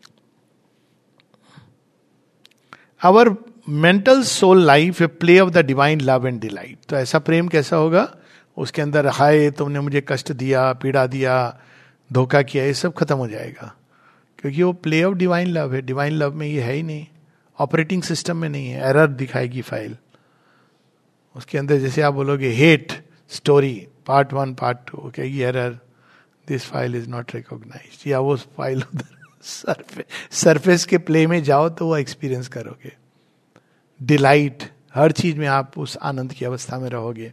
Our mental soul life a play of the divine love and delight. तो ऐसा प्रेम कैसा होगा? उसके अंदर हाय तुमने मुझे कष्ट दिया, पीड़ा दिया, धोखा किया, ये सब खत्म हो जाएगा, क्योंकि वो प्ले ऑफ डिवाइन लव है। डिवाइन लव में ये है ही नहीं, ऑपरेटिंग सिस्टम में नहीं है। एरर दिखाएगी फाइल उसके अंदर। जैसे आप बोलोगे hate story part one part two, okay ये error, this file is not recognised, या वो फाइल उधर सरफेस सरफेस के प्ले में जाओ तो वो एक्सपीरियंस करोगे। डिलाइट, हर चीज में आप उस आनंद की अवस्था में रहोगे।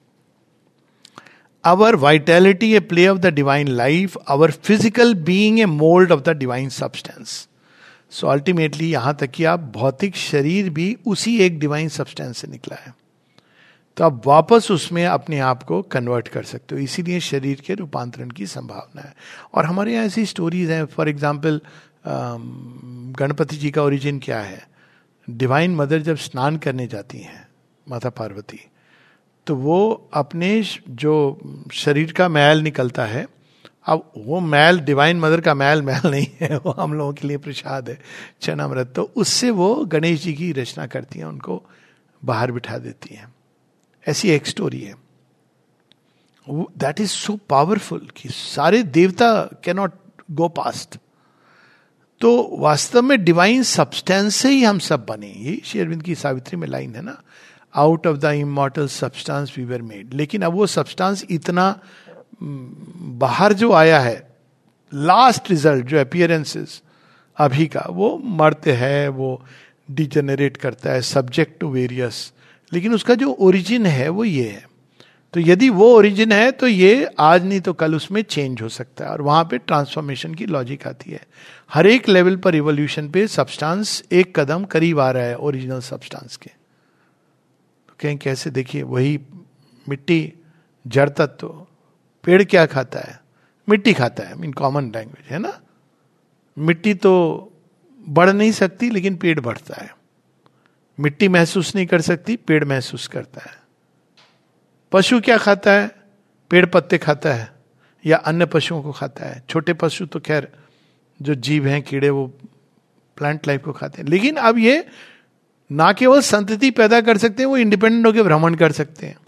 Our vitality a play of the divine life, our physical being a mould of the divine substance. So ultimately यहां तक कि आप भौतिक शरीर भी उसी एक डिवाइन सब्सटेंस से निकला है, तो आप वापस उसमें अपने आप को कन्वर्ट कर सकते हो। इसीलिए शरीर के रूपांतरण की संभावना है। और हमारे यहाँ ऐसी स्टोरीज हैं, फॉर एग्जाम्पल गणपति जी का ओरिजिन क्या है? डिवाइन मदर जब स्नान करने जाती हैं माता पार्वती, तो वो अपने जो शरीर का मैल निकलता है, अब वो मैल डिवाइन मदर का मैल मैल नहीं है, वो हम लोगों के लिए प्रसाद है, चनामृत। तो उससे वो गणेश जी की रचना करती हैं, उनको बाहर बिठा देती हैं। ऐसी एक स्टोरी है। दैट इज सो पावरफुल कि सारे देवता कैन नॉट गो पास्ट। तो वास्तव में डिवाइन सब्सटेंस से ही हम सब बने। ये श्री अरविंद की सावित्री में लाइन है ना, out of the immortal substance we were made. लेकिन अब वो सब्सटेंस इतना बाहर जो आया है, लास्ट रिजल्ट जो अपीयरेंसेस अभी का, वो मर्त्य है, वो डिजेनरेट करता है, सब्जेक्ट टू वेरियस। लेकिन उसका जो ओरिजिन है वो ये है। तो यदि वो ओरिजिन है तो ये आज नहीं तो कल उसमें चेंज हो सकता है, और वहां पे ट्रांसफॉर्मेशन की लॉजिक आती है। हर एक लेवल पर इवोल्यूशन पे सब्सटेंस एक कदम करीब आ रहा है ओरिजिनल सब्सटेंस के। तो कहीं कैसे देखिए, वही मिट्टी जड़ तत्व, पेड़ क्या खाता है? मिट्टी खाता है, इन कॉमन लैंग्वेज है ना। मिट्टी तो बढ़ नहीं सकती लेकिन पेड़ बढ़ता है। मिट्टी महसूस नहीं कर सकती, पेड़ महसूस करता है। पशु क्या खाता है? पेड़ पत्ते खाता है या अन्य पशुओं को खाता है। छोटे पशु तो खैर जो जीव हैं, कीड़े, वो प्लांट लाइफ को खाते हैं। लेकिन अब ये ना केवल संतति पैदा कर सकते हैं, वो इंडिपेंडेंट होकर भ्रमण कर सकते हैं।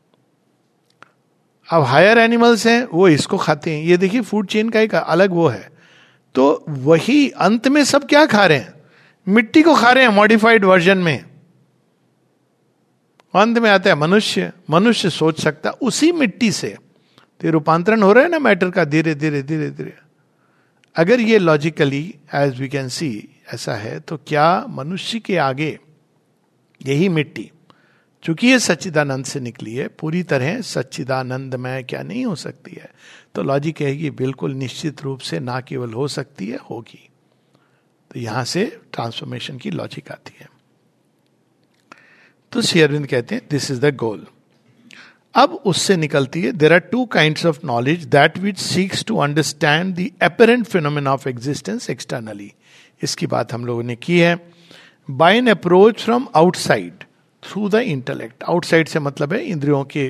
अब हायर एनिमल्स हैं, वो इसको खाते हैं। ये देखिए फूड चेन का एक अलग वो है। तो वही अंत में सब क्या खा रहे हैं? मिट्टी को खा रहे हैं मॉडिफाइड वर्जन में। अंत में आता है मनुष्य। मनुष्य सोच सकता उसी मिट्टी से, तो रूपांतरण हो रहा है ना मैटर का, धीरे धीरे धीरे धीरे। अगर ये logically as we can see ऐसा है, तो क्या मनुष्य के आगे यही मिट्टी, चूंकि ये सच्चिदानंद से निकली है, पूरी तरह सच्चिदानंदमय क्या नहीं हो सकती है? तो लॉजिक है कि बिल्कुल निश्चित रूप से ना केवल हो सकती है, होगी। तो यहां से ट्रांसफॉर्मेशन की लॉजिक आती है। तो श्री अरविंद कहते हैं दिस इज द गोल। अब उससे निकलती है there are two kinds of knowledge, that which seeks to understand the apparent phenomena of existence externally. इसकी बात हम लोगों ने की है। By an approach from outside through the intellect. Outside से मतलब है इंद्रियों के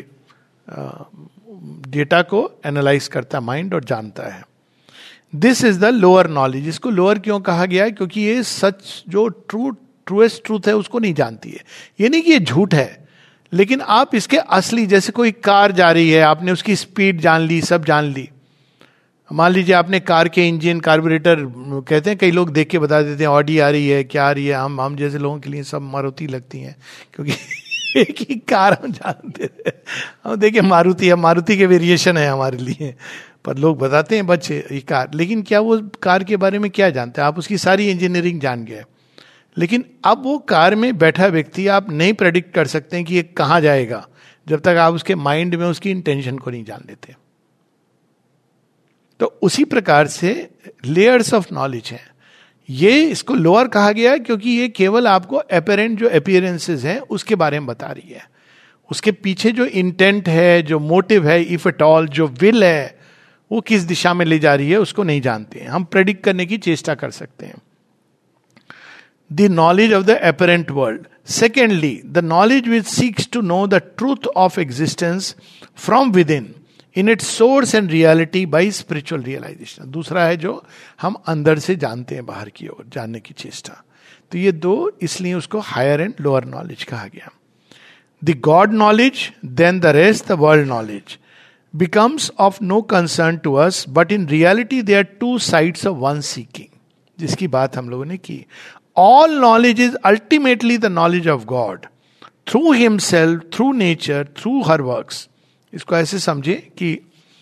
डेटा को एनालाइज करता है माइंड और जानता है। This is the lower knowledge. इसको लोअर क्यों कहा गया है? क्योंकि ये सच जो ट्रू ट्रूएस्ट ट्रूथ है उसको नहीं जानती है। ये नहीं कि ये झूठ है, लेकिन आप इसके असली, जैसे कोई कार जा रही है, आपने उसकी स्पीड जान ली, सब जान ली। मान लीजिए आपने कार के इंजन, कार्बोरेटर, कहते हैं कई लोग देख के बता देते हैं ऑडी आ रही है, क्या आ रही है। हम हम जैसे लोगों के लिए सब मारुति लगती हैं, क्योंकि एक ही कार हम जानते थे। हम देखे मारुति है, मारुति के वेरिएशन है हमारे लिए, पर लोग बताते हैं बच्चे ये कार। लेकिन क्या वो कार के बारे में क्या जानते हैं? आप उसकी सारी इंजीनियरिंग जान गए, लेकिन अब वो कार में बैठा व्यक्ति आप नहीं प्रेडिक्ट कर सकते हैं कि ये कहाँ जाएगा, जब तक आप उसके माइंड में उसकी इंटेंशन को नहीं जान लेते। तो उसी प्रकार से लेयर्स ऑफ नॉलेज हैं। ये इसको लोअर कहा गया है क्योंकि ये केवल आपको अपेरेंट जो अपीयरेंसेस हैं उसके बारे में बता रही है. उसके पीछे जो इंटेंट है, जो मोटिव है, इफ एट ऑल, जो विल है, वो किस दिशा में ले जा रही है उसको नहीं जानते हैं. हम प्रेडिक्ट करने की चेष्टा कर सकते हैं. The knowledge of the apparent world. Secondly, the knowledge which seeks to know the truth of existence from within in its source and reality by spiritual realisation. दूसरा है जो हम अंदर से जानते हैं, बाहर की ओर जानने की चेष्टा. तो ये दो, इसलिए उसको हायर एंड लोअर नॉलेज कहा गया. The God knowledge, then the rest, the world knowledge becomes of no concern to us, but in reality they are two sides of one seeking, जिसकी बात हम लोगों ने की. All knowledge is ultimately the knowledge of God through himself, through nature, through her works. इसको ऐसे समझे कि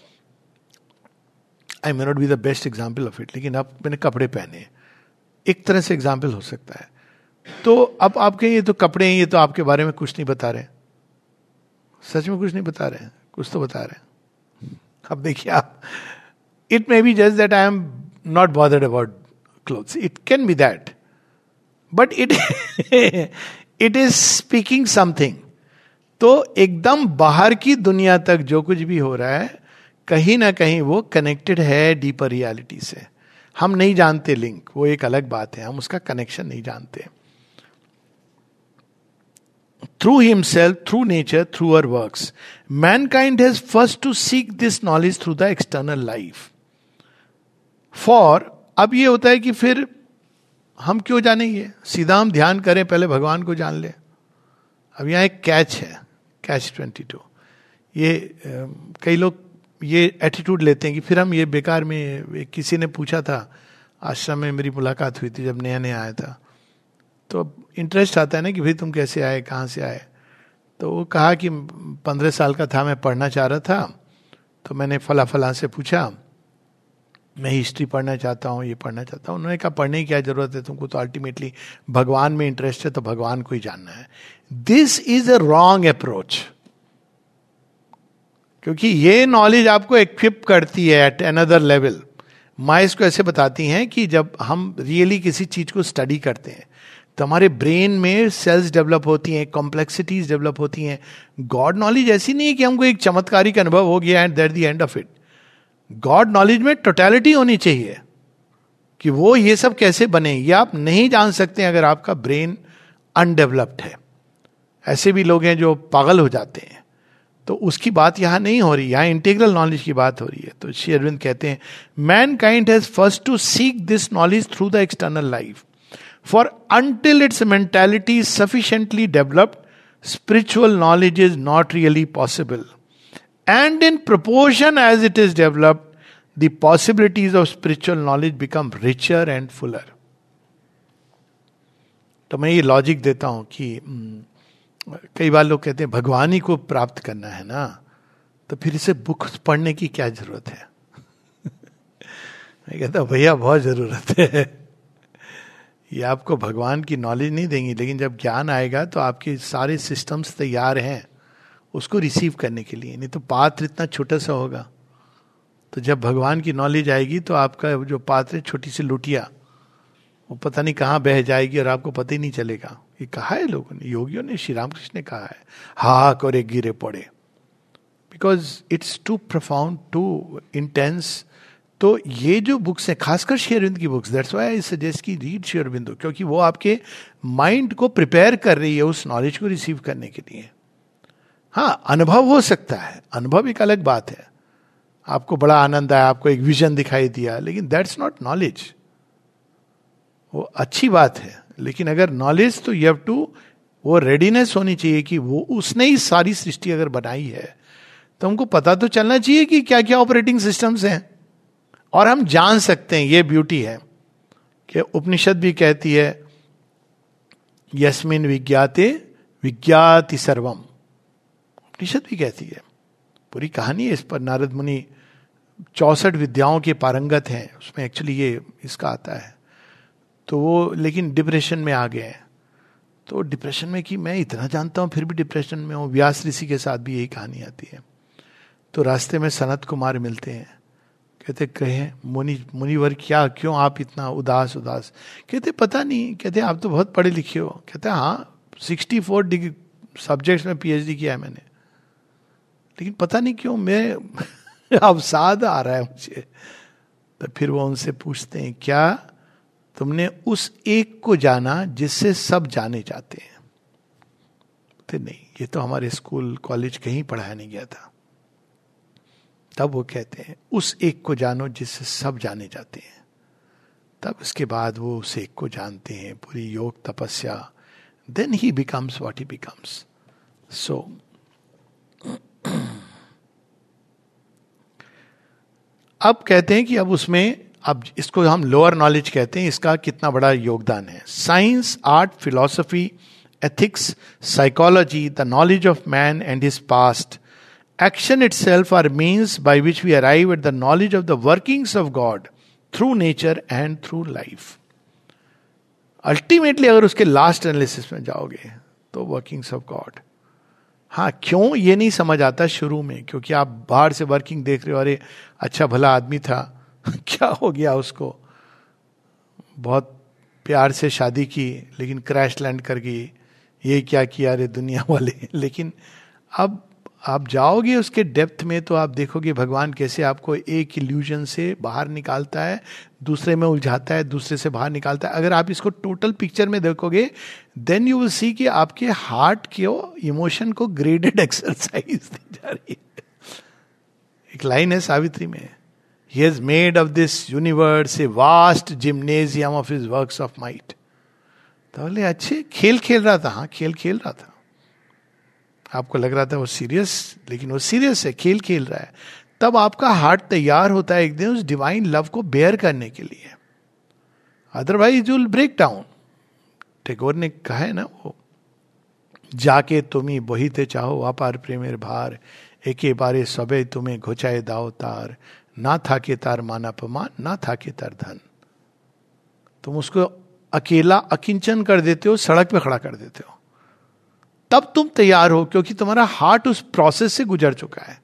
I may not be the best example of it, लेकिन अब मैंने कपड़े पहने, एक तरह से एग्जाम्पल हो सकता है. तो अब आपके ये तो कपड़े हैं, ये तो आपके बारे में कुछ नहीं बता रहे, सच में कुछ नहीं बता रहे हैं, कुछ तो बता रहे हैं. अब देखिए आप, it may be just that I am not bothered about clothes, it can be that, but it it is speaking something. तो एकदम बाहर की दुनिया तक जो कुछ भी हो रहा है, कहीं ना कहीं वो कनेक्टेड है डीपर रियलिटी से. हम नहीं जानते लिंक, वो एक अलग बात है, हम उसका कनेक्शन नहीं जानते. Through himself, through nature, through her works, mankind has first to seek this knowledge through the external life. For अब ये होता है कि फिर हम क्यों जानेंगे, सीधा हम ध्यान करें, पहले भगवान को जान ले. अब यहाँ एक कैच है, कैच ट्वेंटी टू. ये कई लोग ये एटीट्यूड लेते हैं कि फिर हम ये बेकार में. किसी ने पूछा था, आश्रम में मेरी मुलाकात हुई थी जब नया नया आया था, तो इंटरेस्ट आता है ना कि भाई तुम कैसे आए, कहाँ से आए. तो वो कहा कि पंद्रह साल का था, मैं पढ़ना चाह रहा था, तो मैंने फला फला से पूछा, मैं हिस्ट्री पढ़ना चाहता हूँ, ये पढ़ना चाहता हूँ. उन्होंने कहा पढ़ने की क्या जरूरत है, तुमको तो अल्टीमेटली भगवान में इंटरेस्ट है, तो भगवान को ही जानना है. This is a wrong approach, क्योंकि ये नॉलेज आपको इक्विप करती है एट अनदर लेवल. माँ इसको ऐसे बताती हैं कि जब हम रियली किसी चीज को स्टडी करते हैं तो हमारे ब्रेन में सेल्स डेवलप होती हैं, कॉम्प्लेक्सिटीज डेवलप होती हैं. गॉड नॉलेज ऐसी नहीं है कि हमको एक चमत्कारिक अनुभव हो गया and that the end of it. God knowledge में टोटलिटी होनी चाहिए कि वो ये सब कैसे बने, ये आप नहीं जान सकते अगर आपका ब्रेन अनडेवलप्ड है. ऐसे भी लोग हैं जो पागल हो जाते हैं. तो उसकी बात यहां नहीं हो रही, यहां इंटीग्रल नॉलेज की बात हो रही है. तो श्री अरविंद कहते हैं, mankind has first to seek this knowledge through the external life. For until its mentality is sufficiently developed, spiritual knowledge is not really possible. And in proportion as it is developed, the possibilities of spiritual knowledge become richer and fuller. तो मैं ये logic देता हूं कि कई बार लोग कहते हैं भगवान ही को प्राप्त करना है ना, तो फिर इसे बुक पढ़ने की क्या जरूरत है. मैं कहता हूं भैया बहुत जरूरत है. ये आपको भगवान की नॉलेज नहीं देंगी, लेकिन जब ज्ञान आएगा तो आपके सारे सिस्टम्स तैयार हैं उसको रिसीव करने के लिए. नहीं तो पात्र इतना छोटा सा होगा. तो जब भगवान की नॉलेज आएगी तो आपका जो पात्र है, छोटी सी लुटिया, वो पता नहीं कहाँ बह जाएगी और आपको पता ही नहीं चलेगा. ये कहा है लोगों ने, योगियों ने, श्री रामकृष्ण ने कहा है, हाक और एक गिरे पड़े, because it's too profound, too intense. तो ये जो बुक्स हैं, खासकर श्री अरविंद की books, that's why I suggest की रीड श्री अरविंद, क्योंकि वो आपके माइंड को प्रिपेयर कर रही है उस नॉलेज को रिसीव करने के लिए. हाँ, अनुभव हो सकता है, अनुभव एक अलग बात है. आपको बड़ा आनंद आया, आपको एक विजन दिखाई दिया, लेकिन दैट्स नॉट नॉलेज. वो अच्छी बात है, लेकिन अगर नॉलेज, तो यू हैव टू, वो रेडीनेस होनी चाहिए कि वो उसने ही सारी सृष्टि अगर बनाई है तो हमको पता तो चलना चाहिए कि क्या क्या ऑपरेटिंग सिस्टम्स हैं, और हम जान सकते हैं. ये ब्यूटी है कि उपनिषद भी कहती है, यस्मिन विज्ञाते विज्ञाति सर्वम. उपनिषद भी कहती है, पूरी कहानी है इस पर. नारद मुनि चौसठ विद्याओं के पारंगत हैं, उसमें एक्चुअली ये इसका आता है. तो वो लेकिन डिप्रेशन में आ गए. तो डिप्रेशन में कि मैं इतना जानता हूं फिर भी डिप्रेशन में हूं. व्यास ऋषि के साथ भी यही कहानी आती है. तो रास्ते में सनत कुमार मिलते हैं, कहते कहे मुनि मुनिवर क्या, क्यों आप इतना उदास उदास? कहते पता नहीं। कहते आप तो बहुत पढ़े लिखे हो। कहते हाँ, सिक्सटी फोर डिग्री सब्जेक्ट्स में पीएचडी किया है मैंने, लेकिन पता नहीं क्यों मैं अवसाद आ रहा है मुझे। तो फिर वो उनसे पूछते हैं, क्या तुमने उस एक को जाना जिससे सब जाने जाते हैं? तो नहीं, ये तो हमारे स्कूल कॉलेज कहीं पढ़ाया नहीं गया था। तब वो कहते हैं उस एक को जानो जिससे सब जाने जाते हैं। तब उसके बाद वो उस एक को जानते हैं, पूरी योग तपस्या, then he becomes what he becomes. So अब कहते हैं कि अब उसमें, अब इसको हम लोअर नॉलेज कहते हैं, इसका कितना बड़ा योगदान है। Science, art, philosophy, ethics, psychology, the knowledge of man and his past, action itself are means by which we arrive at the knowledge of the workings of God through nature and through life. Ultimately अगर उसके last analysis में जाओगे तो workings of God. हाँ, क्यों ये नहीं समझ आता शुरू में, क्योंकि आप बाहर से वर्किंग देख रहे हो, अरे अच्छा भला आदमी था क्या हो गया उसको, बहुत प्यार से शादी की लेकिन क्रैश लैंड कर गई, ये क्या किया रे दुनिया वाले। लेकिन अब आप जाओगे उसके डेप्थ में तो आप देखोगे भगवान कैसे आपको एक इल्यूजन से बाहर निकालता है, दूसरे में उलझाता है, दूसरे से बाहर निकालता है। अगर आप इसको टोटल पिक्चर में देखोगे, देन यू विल सी कि आपके हार्ट के इमोशन को ग्रेडेड एक्सरसाइज दी जा रही है। एक लाइन है सावित्री में, he has made of this universe a vast gymnasium of his works of might. तो बोले अच्छे खेल खेल रहा था। हाँ, खेल खेल रहा था। आपको लग रहा था वो सीरियस, लेकिन वो सीरियस है, खेल खेल रहा है। तब आपका हार्ट तैयार होता है एक दिन उस डिवाइन लव को बेयर करने के लिए, otherwise you will break down. Tagore ने कहा है ना, वो जाके तुम्ही बहिते चाहो अपार प्रेमेर भार, एके बारे सबे तुम्हें घुचाए दाओ तार, ना था के तार मान अपमान, ना था के तार धन। तुम उसको अकेला अकिंचन कर देते हो, सड़क पे खड़ा कर देते हो, तब तुम तैयार हो, क्योंकि तुम्हारा हार्ट उस प्रोसेस से गुजर चुका है।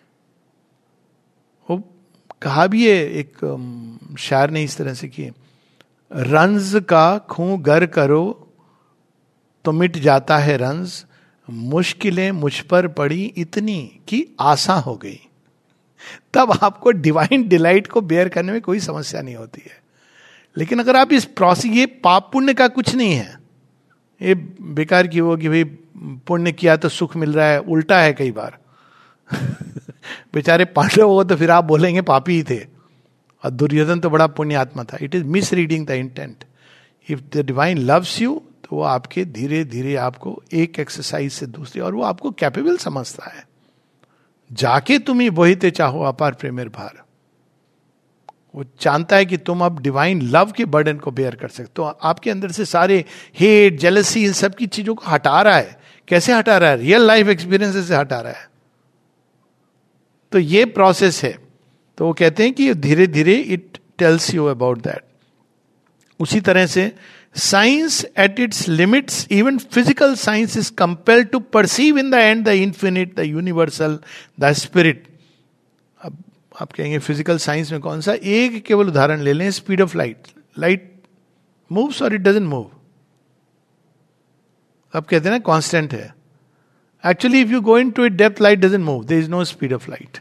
वो कहा भी है, एक शायर ने इस तरह से कि रंज का खूं गर करो तो मिट जाता है रंज, मुश्किलें मुझ पर पड़ी इतनी कि आसा हो गई। तब आपको डिवाइन डिलाइट को बेयर करने में कोई समस्या नहीं होती है। लेकिन अगर आप इस प्रोसेस, ये पाप पुण्य का कुछ नहीं है, ये बेकार की वो कि भाई पुण्य किया तो सुख मिल रहा है, उल्टा है कई बार। बेचारे पांडव हो तो फिर आप बोलेंगे पापी ही थे, और दुर्योधन तो बड़ा पुण्य आत्मा था। It is misreading the intent. If the divine loves you तो वो आपके धीरे धीरे आपको एक एक्सरसाइज से दूसरी, और वो आपको कैपेबल समझता है। जाके तुम ही बोहिते चाहो अपार प्रेमेर भार, वो जानता है कि तुम अब डिवाइन लव के बर्डन को बेयर कर सकते हो। तो आपके अंदर से सारे हेट, जेलसी, इन सब की चीजों को हटा रहा है। कैसे हटा रहा है? रियल लाइफ एक्सपीरियंस से हटा रहा है। तो ये प्रोसेस है। तो वो कहते हैं कि धीरे धीरे it tells you about that. उसी तरह से science at its limits, even physical science is compelled to perceive in the end the infinite, the universal, the spirit. अब आप कहेंगे फिजिकल साइंस में कौन सा? एक केवल उदाहरण ले लें, speed of light. Light moves और इट डजंट मूव। अब कहते हैं ना कांस्टेंट है। Actually if you go into it depth, light doesn't move, there is no speed of light.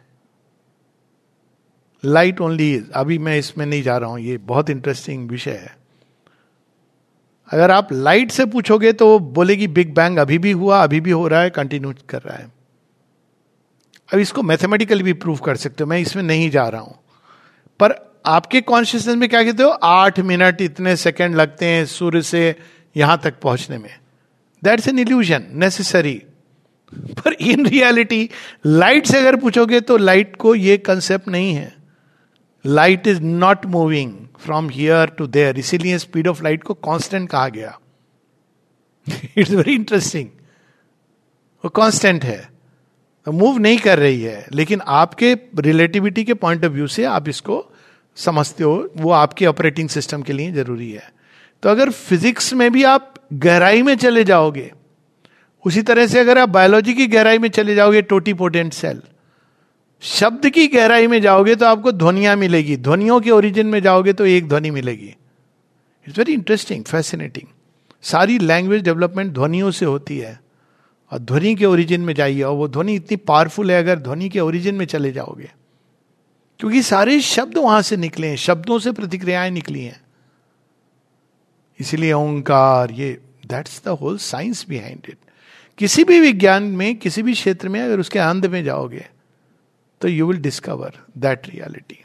Light only is. अभी मैं इसमें नहीं जा रहा हूं, ये बहुत इंटरेस्टिंग विषय है। अगर आप लाइट से पूछोगे तो वो बोलेगी बिग बैंग अभी भी हुआ, अभी भी हो रहा है, कंटिन्यू कर रहा है। अब इसको मैथमेटिकली भी प्रूव कर सकते हो, मैं इसमें नहीं जा रहा हूं। पर आपके कॉन्शियसनेस में क्या कहते हो? आठ मिनट इतने सेकंड लगते हैं सूर्य से यहां तक पहुंचने में। That's an illusion necessary. पर इन रियलिटी लाइट से अगर पूछोगे तो लाइट को ये कंसेप्ट नहीं है। Light is not moving from here to there, इसीलिए स्पीड ऑफ लाइट को कांस्टेंट कहा गया। It's very interesting. वो कांस्टेंट है, मूव नहीं कर रही है, लेकिन आपके रिलेटिविटी के पॉइंट ऑफ व्यू से आप इसको समझते हो, वो आपके ऑपरेटिंग सिस्टम के लिए जरूरी है। तो अगर फिजिक्स में भी आप गहराई में चले जाओगे, उसी तरह से अगर आप बायोलॉजी की गहराई में चले जाओगे, टोटी पोटेंट सेल, शब्द की गहराई में जाओगे तो आपको ध्वनियां मिलेगी, ध्वनियों के ओरिजिन में जाओगे तो एक ध्वनि मिलेगी. It's very interesting, fascinating. सारी लैंग्वेज डेवलपमेंट ध्वनियों से होती है. और ध्वनि के ओरिजिन में जाइए, और वो ध्वनि इतनी पावरफुल है अगर ध्वनि के ओरिजिन में चले जाओगे, क्योंकि सारे शब्द वहां से निकले हैं, शब्दों से प्रतिक्रियाएं निकली हैं. इसीलिए ओंकार, ये that's the whole science behind it. किसी भी विज्ञान में, किसी भी क्षेत्र में अगर उसके अंत में जाओगे तो you will discover that reality.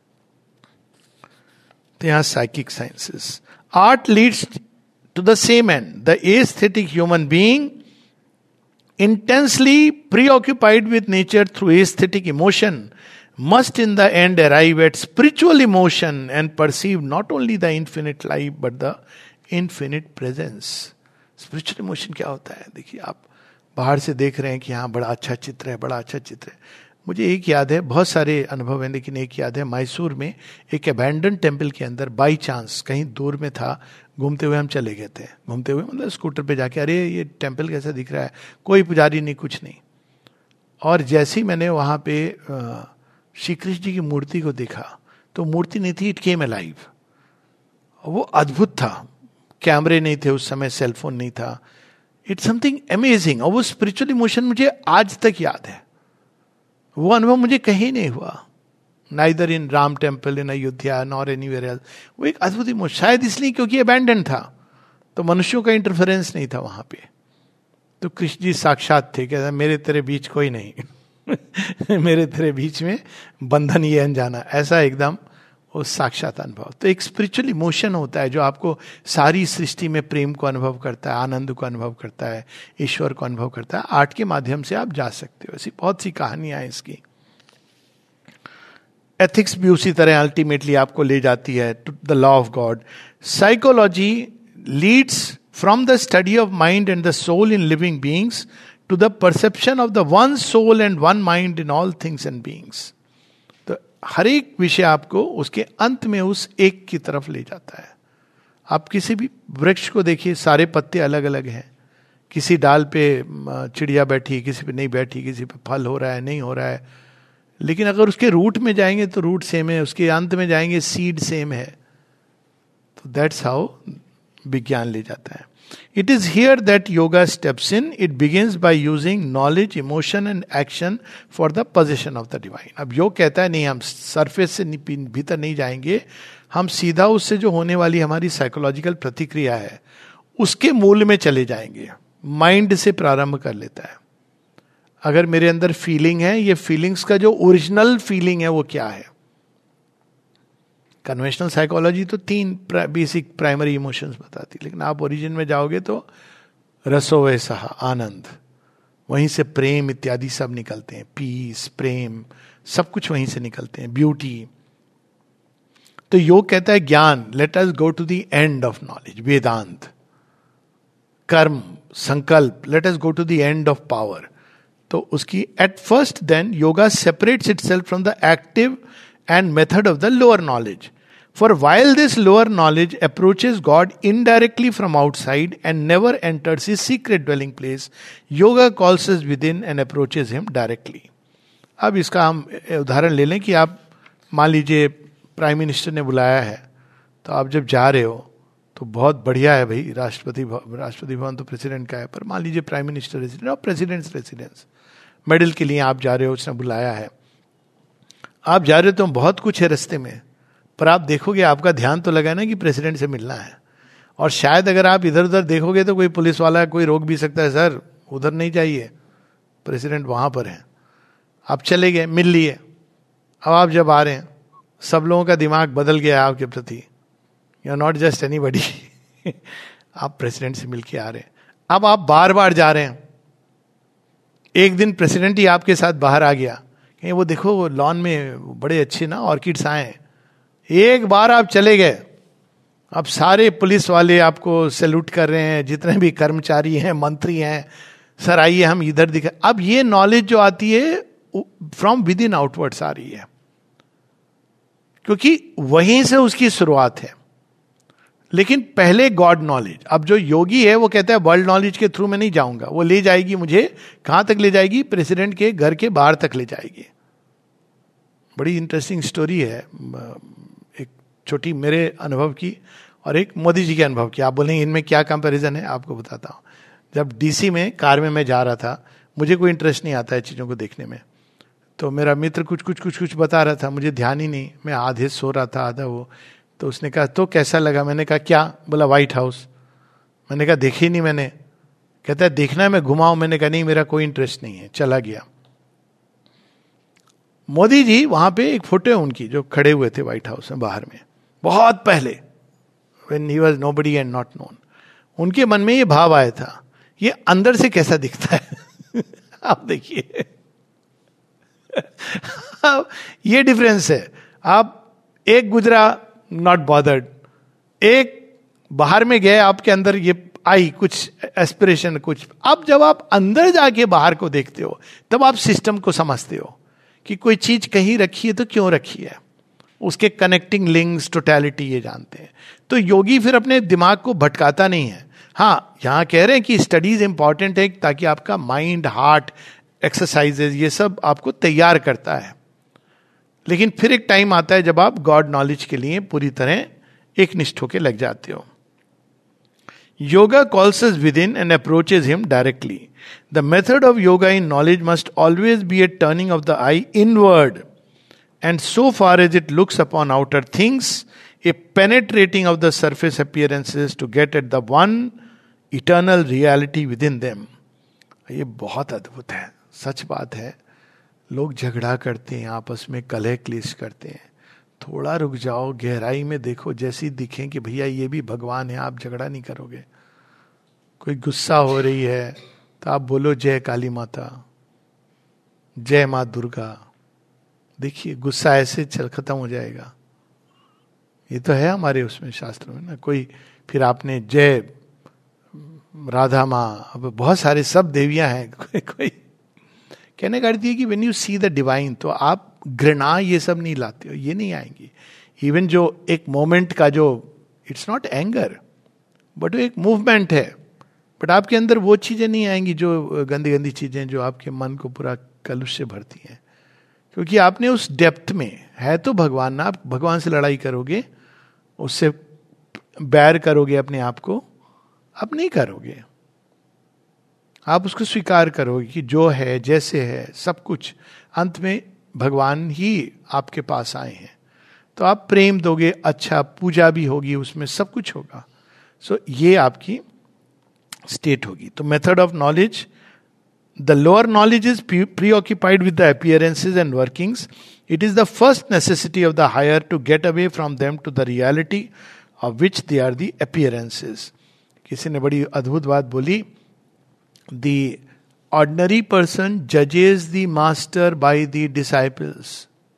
तो यहां psychic sciences. Art leads to the same end. The aesthetic human being intensely preoccupied with nature through aesthetic emotion must in the end arrive at spiritual emotion and perceive not only the infinite life but the infinite presence. Spiritual emotion क्या होता है? देखिए, आप बाहर से देख रहे हैं कि हाँ बड़ा अच्छा चित्र है, बड़ा अच्छा चित्र है. मुझे एक याद है, बहुत सारे अनुभव हैं लेकिन एक याद है, मैसूर में एक अबैंडन टेम्पल के अंदर बाई चांस कहीं दूर में था, घूमते हुए हम चले गए थे. घूमते हुए मतलब स्कूटर पे जाके, अरे ये टेम्पल कैसा दिख रहा है, कोई पुजारी नहीं, कुछ नहीं. और जैसे ही मैंने वहाँ पे श्री कृष्ण जी की मूर्ति को देखा तो मूर्ति नहीं थी, इट केम अलाइव. वो अद्भुत था. कैमरे नहीं थे उस समय, सेलफोन नहीं था. It's something amazing. और वो स्पिरिचुअल इमोशन मुझे आज तक याद है. वो अनुभव मुझे कहीं नहीं हुआ, neither in Ram temple in Ayodhya nor anywhere else. वो एक अद्भुत इमोशन, शायद इसलिए क्योंकि अबैंडन था, तो मनुष्यों का इंटरफेरेंस नहीं था वहां पे. तो कृष्ण जी साक्षात थे, कहता मेरे तेरे बीच कोई नहीं मेरे तेरे बीच में बंधन ये अनजाना, ऐसा एकदम वो साक्षात अनुभव. तो एक स्पिरिचुअल इमोशन होता है जो आपको सारी सृष्टि में प्रेम को अनुभव करता है, आनंद को अनुभव करता है, ईश्वर को अनुभव करता है. आर्ट के माध्यम से आप जा सकते हो. ऐसी बहुत सी कहानियां हैं इसकी. एथिक्स भी उसी तरह अल्टीमेटली आपको ले जाती है to the law of God. Psychology leads from the study of mind and the soul in living beings to the perception of the one soul and one mind in all things and beings. हर एक विषय आपको उसके अंत में उस एक की तरफ ले जाता है. आप किसी भी वृक्ष को देखिए, सारे पत्ते अलग अलग हैं. किसी डाल पे चिड़िया बैठी, किसी पे नहीं बैठी, किसी पे फल हो रहा है, नहीं हो रहा है. लेकिन अगर उसके रूट में जाएंगे तो रूट सेम है, उसके अंत में जाएंगे सीड सेम है. तो दैट्स हाउ विज्ञान ले जाता है. It is here that yoga steps in. It begins by using knowledge, emotion and action for the possession of the divine. अब योग कहता है नहीं, हम सरफेस से भीतर नहीं जाएंगे, हम सीधा उससे जो होने वाली हमारी साइकोलॉजिकल प्रतिक्रिया है उसके मूल में चले जाएंगे. माइंड से प्रारंभ कर लेता है. अगर मेरे अंदर फीलिंग है, ये फीलिंग्स का जो ओरिजिनल फीलिंग है वो क्या है. कन्वेंशनल साइकोलॉजी तो तीन बेसिक प्राइमरी इमोशंस बताती, लेकिन आप ओरिजिन में जाओगे तो रसो वैसा आनंद, वहीं से प्रेम इत्यादि सब निकलते हैं. पीस, प्रेम, सब कुछ वहीं से निकलते हैं. ब्यूटी. तो योग कहता है ज्ञान, let us go to the end of knowledge. Vedanta. कर्म, संकल्प, let us go to the end of power. तो उसकी at first then yoga separates itself from the active and method of the lower knowledge. For while this lower knowledge approaches God indirectly from outside and never enters his secret dwelling place, yoga calls us within and approaches him directly. अब इसका हम उदाहरण ले लें कि आप मान लीजिए प्राइम मिनिस्टर ने बुलाया है, तो आप जब जा रहे हो तो बहुत बढ़िया है भाई, राष्ट्रपति राष्ट्रपति भवन तो प्रेसिडेंट का है, पर मान लीजिए प्राइम मिनिस्टर रेसिडेंस और प्रेसिडेंट्स रेसिडेंस, मेडल के लिए आप जा रहे हो, उसने बुलाया है, आप जा रहे हो तो बहुत कुछ है रास्ते में, पर आप देखोगे आपका ध्यान तो लगा ना कि प्रेसिडेंट से मिलना है. और शायद अगर आप इधर उधर देखोगे तो कोई पुलिस वाला कोई रोक भी सकता है, सर उधर नहीं जाइए, प्रेसिडेंट वहां पर है. आप चले गए, मिल लिए. अब आप जब आ रहे हैं, सब लोगों का दिमाग बदल गया आपके प्रति. You are not just anybody, आप प्रेसिडेंट से मिल के आ रहे हैं. अब आप बार बार जा रहे हैं. एक दिन प्रेसिडेंट ही आपके साथ बाहर आ गया, कहीं वो देखो वो लॉन में बड़े अच्छे ना ऑर्किड्स आए. एक बार आप चले गए, अब सारे पुलिस वाले आपको सैल्यूट कर रहे हैं, जितने भी कर्मचारी हैं, मंत्री हैं, सर आइए हम इधर दिखा. अब ये नॉलेज जो आती है फ्रॉम विद इन आउटवर्ड्स आ रही है, क्योंकि वहीं से उसकी शुरुआत है. लेकिन पहले गॉड नॉलेज. अब जो योगी है वो कहता है वर्ल्ड नॉलेज के थ्रू मैं नहीं जाऊंगा, वो ले जाएगी मुझे कहां तक ले जाएगी, प्रेसिडेंट के घर के बाहर तक ले जाएगी. बड़ी इंटरेस्टिंग स्टोरी है, एक छोटी मेरे अनुभव की और एक मोदी जी के अनुभव की. आप बोलेंगे इनमें क्या कंपैरिजन है, आपको बताता हूँ. जब डीसी में कार में मैं जा रहा था, मुझे कोई इंटरेस्ट नहीं आता है चीज़ों को देखने में, तो मेरा मित्र कुछ कुछ कुछ कुछ बता रहा था, मुझे ध्यान ही नहीं, मैं आधे सो रहा था आधा वो. तो उसने कहा तो कैसा लगा, मैंने कहा क्या, बोला व्हाइट हाउस. मैंने कहा देखी नहीं मैंने. कहता है देखना है मैं घुमाऊं, मैंने कहा नहीं मेरा कोई इंटरेस्ट नहीं है, चला गया. मोदी जी वहां पे एक फोटो है उनकी जो खड़े हुए थे व्हाइट हाउस में बाहर में, बहुत पहले, when he was nobody and not known. उनके मन में ये भाव आया था, ये अंदर से कैसा दिखता है. आप देखिए ये डिफरेंस है. आप एक गुजरा नॉट बॉदर्ड, एक बाहर में गए, आपके अंदर ये आई कुछ एस्पिरेशन कुछ. अब जब आप अंदर जाके बाहर को देखते हो तब आप सिस्टम को समझते हो कि कोई चीज कहीं रखी है तो क्यों रखी है, उसके कनेक्टिंग लिंक्स, टोटलिटी ये जानते हैं. तो योगी फिर अपने दिमाग को भटकाता नहीं है. हाँ, यहां कह रहे हैं कि स्टडीज इंपॉर्टेंट है ताकि आपका माइंड, हार्ट, एक्सरसाइजेज ये सब आपको तैयार करता है. लेकिन फिर एक टाइम आता है जब आप गॉड नॉलेज के लिए पूरी तरह एक निष्ठ होके लग जाते हो. Yoga calls us within and approaches him directly. The method of yoga in knowledge must always be a turning of the eye inward, and so far as it looks upon outer things, a penetrating of the surface appearances to get at the one eternal reality within them. ये बहुत अद्भुत है, सच बात है. लोग झगड़ा करते हैं, आपस में कलह क्लेश करते हैं. थोड़ा रुक जाओ, गहराई में देखो, जैसी दिखें कि भैया ये भी भगवान है, आप झगड़ा नहीं करोगे. कोई गुस्सा हो रही है तो आप बोलो जय काली माता, जय माँ दुर्गा. देखिए गुस्सा ऐसे चल खत्म हो जाएगा. ये तो है हमारे उसमें शास्त्रों में ना. कोई फिर आपने जय राधा माँ, अब बहुत सारे सब देवियां हैं. कोई कोई कहने का अर्थ है कि when you see the divine, तो आप घृणा ये सब नहीं लाते हो, ये नहीं आएंगी. इवन जो एक मोमेंट का जो, इट्स नॉट एंगर बट वो एक मूवमेंट है, बट आपके अंदर वो चीजें नहीं आएंगी जो गंदी गंदी चीजें जो आपके मन को पूरा कलुष से भरती हैं. क्योंकि आपने उस डेप्थ में है तो भगवान ना, आप भगवान से लड़ाई करोगे, उससे बैर करोगे अपने आप को, आप नहीं करोगे. आप उसको स्वीकार करोगे कि जो है जैसे है सब कुछ अंत में भगवान ही आपके पास आए हैं. तो आप प्रेम दोगे, अच्छा पूजा भी होगी, उसमें सब कुछ होगा. सो so, ये आपकी स्टेट होगी. तो method of knowledge, the lower knowledge is preoccupied with the appearances and workings. It is the first necessity of the higher to get away from them to the reality of which they are the appearances. किसी ने बड़ी अद्भुत बात बोली, the ordinary person judges the master by the disciples,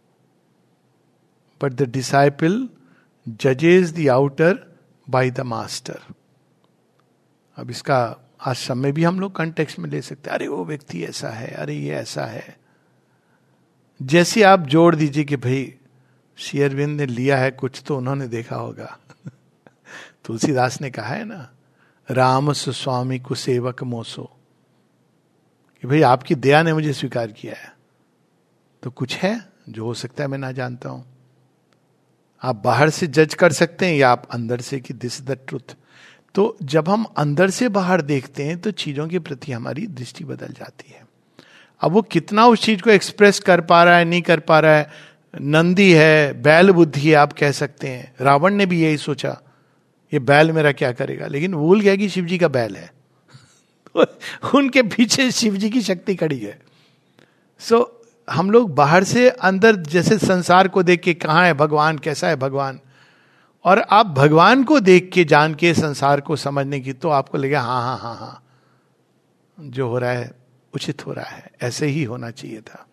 but the disciple judges the outer by the master. अब इसका आश्रम में भी हम लोग कंटेक्स्ट में ले सकते हैं. अरे वो व्यक्ति ऐसा है, अरे ये ऐसा है. जैसे आप जोड़ दीजिए कि भाई श्री अरविंद ने लिया है कुछ तो उन्होंने देखा होगा. तुलसीदास ने कहा है ना, राम स्वामी को सेवक मोसो, कि भाई आपकी दया ने मुझे स्वीकार किया है, तो कुछ है जो हो सकता है मैं ना जानता हूं. आप बाहर से जज कर सकते हैं या आप अंदर से कि दिस इज द ट्रुथ. तो जब हम अंदर से बाहर देखते हैं तो चीजों के प्रति हमारी दृष्टि बदल जाती है. अब वो कितना उस चीज को एक्सप्रेस कर पा रहा है, नहीं कर पा रहा है, नंदी है, बैल बुद्धि है, आप कह सकते हैं. रावण ने भी यही सोचा, ये बैल मेरा क्या करेगा, लेकिन भूल गया कि शिव जी का बैल है. उनके पीछे शिव जी की शक्ति खड़ी है. सो so, हम लोग बाहर से अंदर जैसे संसार को देख के कहाँ है भगवान, कैसा है भगवान, और आप भगवान को देख के जान के संसार को समझने की, तो आपको लगेगा हाँ हाँ हाँ हाँ जो हो रहा है उचित हो रहा है, ऐसे ही होना चाहिए था.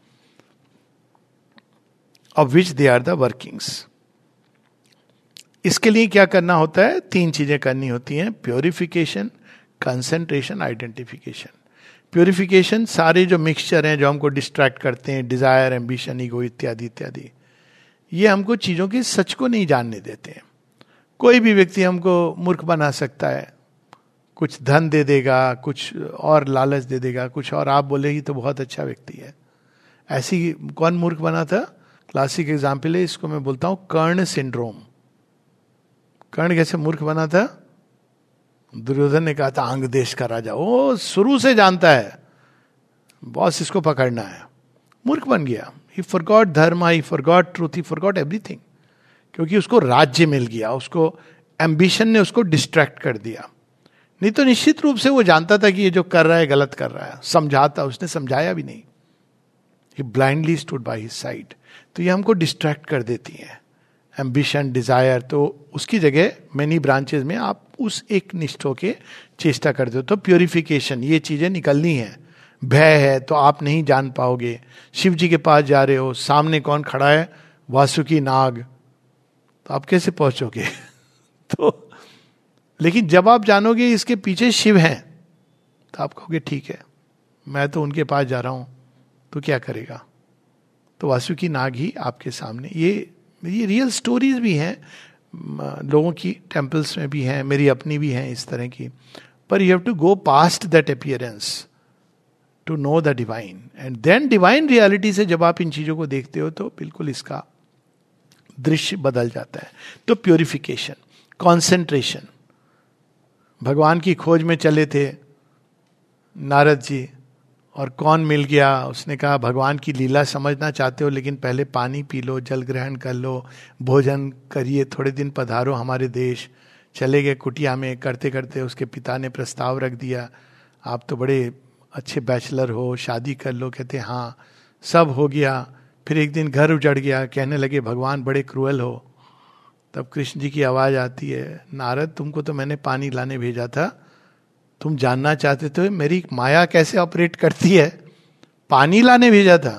Of which they are the workings. इसके लिए क्या करना होता है, तीन चीजें करनी होती हैं. Purification, concentration, identification. प्योरिफिकेशन सारे जो मिक्सचर हैं जो हमको डिस्ट्रैक्ट करते हैं, डिजायर, एम्बिशन, ईगो इत्यादि इत्यादि, ये हमको चीजों के सच को नहीं जानने देते हैं. कोई भी व्यक्ति हमको मूर्ख बना सकता है, कुछ धन दे देगा, कुछ और लालच दे देगा, कुछ और, आप बोलेगी तो बहुत अच्छा व्यक्ति है. ऐसी कौन मूर्ख बना था, क्लासिक एग्जाम्पल है, इसको मैं बोलता हूं कर्ण सिंड्रोम। कर्ण कैसे मूर्ख बना था? दुर्योधन ने कहा था अंग देश का राजा, वो शुरू से जानता है बॉस इसको पकड़ना है, मूर्ख बन गया। He forgot dharma, he forgot truth, he forgot everything, क्योंकि उसको राज्य मिल गया, उसको एम्बिशन ने उसको डिस्ट्रैक्ट कर दिया। नहीं तो निश्चित रूप से वो जानता था कि ये जो कर रहा है गलत कर रहा है, समझाता, उसने समझाया भी नहीं। He blindly stood by his side. तो ये हमको डिस्ट्रैक्ट कर देती हैं, एम्बिशन, डिजायर। तो उसकी जगह मेनी ब्रांचेस में आप उस एक निष्ठ होके चेष्टा करते हो। तो प्योरिफिकेशन, ये चीजें निकलनी है। भय है तो आप नहीं जान पाओगे। शिव जी के पास जा रहे हो, सामने कौन खड़ा है? वासुकी नाग, तो आप कैसे पहुंचोगे? तो लेकिन जब आप जानोगे इसके पीछे शिव हैं, तो आप कहोगे ठीक है, मैं तो उनके पास जा रहा हूं, तो क्या करेगा? तो वासुकी नाग ही आपके सामने। ये ये रियल स्टोरीज भी हैं, लोगों की टेम्पल्स में भी हैं, मेरी अपनी भी हैं इस तरह की। पर you have to go past that appearance to know the divine, and then divine reality से जब आप इन चीजों को देखते हो तो बिल्कुल इसका दृश्य बदल जाता है। तो प्योरिफिकेशन, कॉन्सेंट्रेशन। भगवान की खोज में चले थे नारद जी, और कौन मिल गया? उसने कहा भगवान की लीला समझना चाहते हो, लेकिन पहले पानी पी लो, जल ग्रहण कर लो, भोजन करिए, थोड़े दिन पधारो हमारे देश। चले गए कुटिया में। करते करते उसके पिता ने प्रस्ताव रख दिया, आप तो बड़े अच्छे बैचलर हो, शादी कर लो। कहते हाँ, सब हो गया। फिर एक दिन घर उजड़ गया, कहने लगे भगवान बड़े क्रूअल हो। तब कृष्ण जी की आवाज आती है, नारद तुमको तो मैंने पानी लाने भेजा था, तुम जानना चाहते थे मेरी माया कैसे ऑपरेट करती है, पानी लाने भेजा था।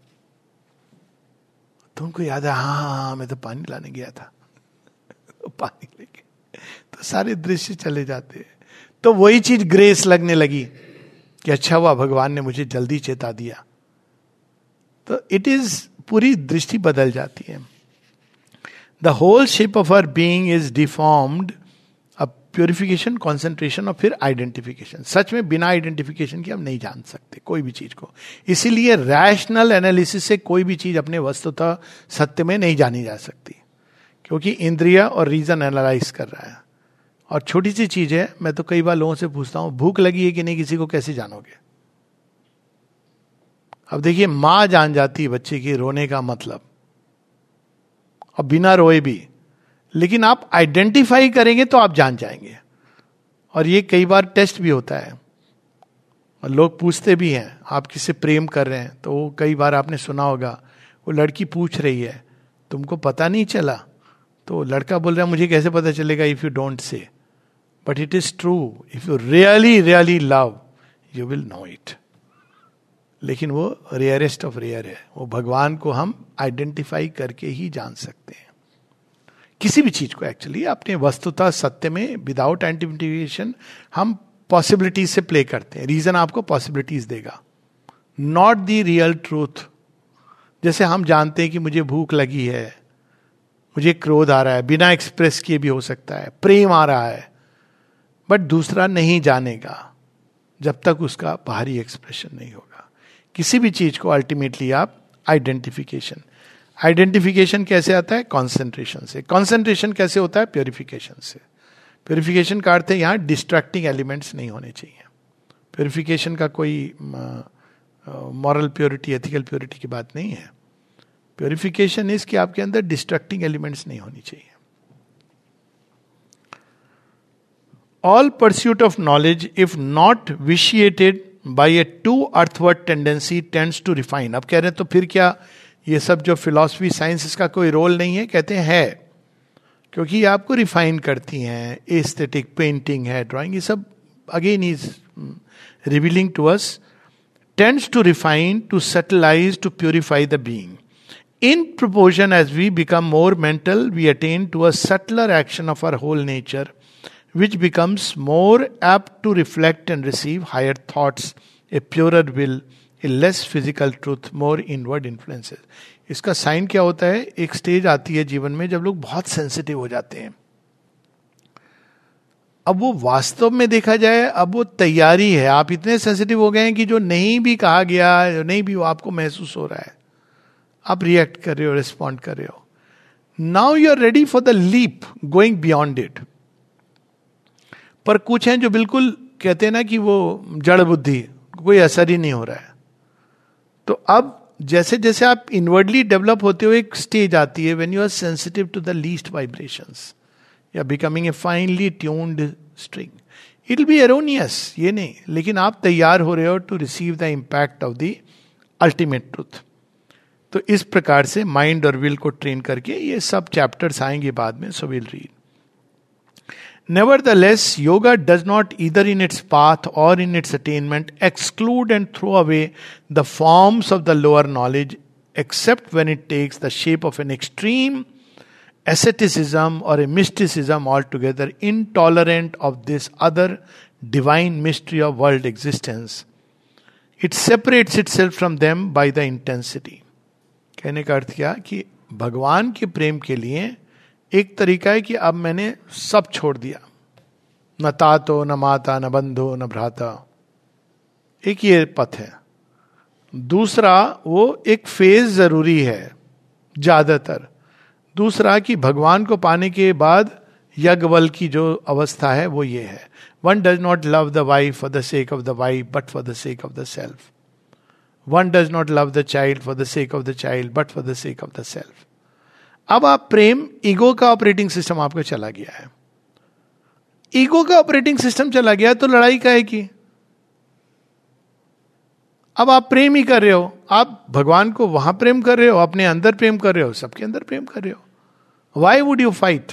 तुमको याद है? हाँ हाँ मैं तो पानी लाने गया था। तो पानी लेके तो सारे दृश्य चले जाते हैं। तो वही चीज ग्रेस लगने लगी कि अच्छा हुआ भगवान ने मुझे जल्दी चेता दिया। तो इट इज, पूरी दृष्टि बदल जाती है। The whole shape of our being is deformed. अब प्योरिफिकेशन, कॉन्सेंट्रेशन और फिर आइडेंटिफिकेशन। सच में बिना आइडेंटिफिकेशन के हम नहीं जान सकते कोई भी चीज को। इसीलिए रैशनल एनालिसिस से कोई भी चीज अपने वस्तुतः सत्य में नहीं जानी जा सकती, क्योंकि इंद्रिया और रीजन एनालाइज कर रहा है। और छोटी सी चीज है, मैं तो कई बार लोगों से पूछता हूं भूख लगी है कि नहीं, किसी को कैसे जानोगे? अब देखिए, मां जान जाती है बच्चे की रोने का मतलब, और बिना रोए भी। लेकिन आप आइडेंटिफाई करेंगे तो आप जान जाएंगे। और ये कई बार टेस्ट भी होता है, और लोग पूछते भी हैं आप किससे प्रेम कर रहे हैं, तो वो कई बार आपने सुना होगा, वो लड़की पूछ रही है तुमको पता नहीं चला, तो लड़का बोल रहा है मुझे कैसे पता चलेगा, if you don't say. But it is true, if you really really love you will know it. लेकिन वो रेयरेस्ट ऑफ रेयर है। वो भगवान को हम आइडेंटिफाई करके ही जान सकते हैं, किसी भी चीज को। एक्चुअली अपने वस्तुतः सत्य में विदाउट आइडेंटिफिकेशन हम पॉसिबिलिटीज से प्ले करते हैं। रीजन आपको पॉसिबिलिटीज देगा, नॉट द रियल ट्रूथ। जैसे हम जानते हैं कि मुझे भूख लगी है, मुझे क्रोध आ रहा है, बिना एक्सप्रेस किए भी हो सकता है, प्रेम आ रहा है, बट दूसरा नहीं जानेगा जब तक उसका बाहरी एक्सप्रेशन नहीं होगा। किसी भी चीज को अल्टीमेटली आप आइडेंटिफिकेशन, आइडेंटिफिकेशन कैसे आता है? कॉन्सेंट्रेशन से। कॉन्सेंट्रेशन कैसे होता है? प्योरिफिकेशन से। प्योरिफिकेशन का अर्थ है यहां डिस्ट्रैक्टिंग एलिमेंट्स नहीं होने चाहिए। प्योरिफिकेशन का कोई मॉरल प्योरिटी, एथिकल प्योरिटी की बात नहीं है। प्योरिफिकेशन इज कि आपके अंदर डिस्ट्रक्टिंग एलिमेंट्स नहीं होनी चाहिए। All pursuit of knowledge if not vitiated by a too earthward tendency tends to refine. अब कह रहे हैं तो फिर क्या ये सब जो फिलॉसफी साइंस, इसका कोई रोल नहीं है? कहते हैं है, क्योंकि ये आपको रिफाइन करती हैं। एस्थेटिक, पेंटिंग है, ड्राइंग, ये सब again is revealing to us, tends to refine, to subtilise, to purify the being. In proportion as we become more mental, we attain to a subtler action of our whole nature, which becomes more apt to reflect and receive higher thoughts, a purer will, a less physical truth, more inward influences. इसका sign क्या होता है? एक stage आती है जीवन में जब लोग बहुत सेंसिटिव हो जाते हैं। अब वो वास्तव में देखा जाए, अब वो तैयारी है, आप इतने सेंसिटिव हो गए हैं कि जो नहीं भी कहा गया, नहीं भी वो आपको महसूस हो रहा है। आप रिएक्ट कर रहे हो, रिस्पॉन्ड कर रहे हो. Now you are ready for the leap going beyond it. पर कुछ हैं जो बिल्कुल कहते हैं ना कि वो जड़ बुद्धि, कोई असर ही नहीं हो रहा है. तो अब जैसे जैसे आप इनवर्डली डेवलप होते हो, एक स्टेज आती है when you are sensitive to the least vibrations, you are becoming a finely tuned string. It will be erroneous, ये नहीं, लेकिन आप तैयार हो रहे हो to receive the impact of the ultimate truth. तो इस प्रकार से माइंड और विल को ट्रेन करके ये सब चैप्टर्स आएंगे बाद में, so will read. Nevertheless, yoga does not, either in its path or in its attainment, exclude and throw away the forms of the lower knowledge, except when it takes the shape of an extreme asceticism or a mysticism altogether intolerant of this other divine mystery of world existence. It separates itself from them by the intensity. कहने का अर्थ क्या कि भगवान के प्रेम के लिए एक तरीका है कि अब मैंने सब छोड़ दिया, न तातो न माता न बंधो न भ्राता, एक ये पथ है. दूसरा, वो एक फेज जरूरी है ज्यादातर. दूसरा कि भगवान को पाने के बाद यज्ञवल की जो अवस्था है वो ये है, one does not love the wife for the sake of the wife but for the sake of the self. One does not love the child for the sake of the child but for the sake of the self. अब आप प्रेम, ego का operating system आपका चला गया है. Ego का operating system चला गया तो लड़ाई का है कि अब आप प्रेम ही कर रहे हो. आप भगवान को वहां प्रेम कर रहे हो, अपने अंदर प्रेम कर रहे हो, सबके अंदर प्रेम कर रहे हो. Why would you fight?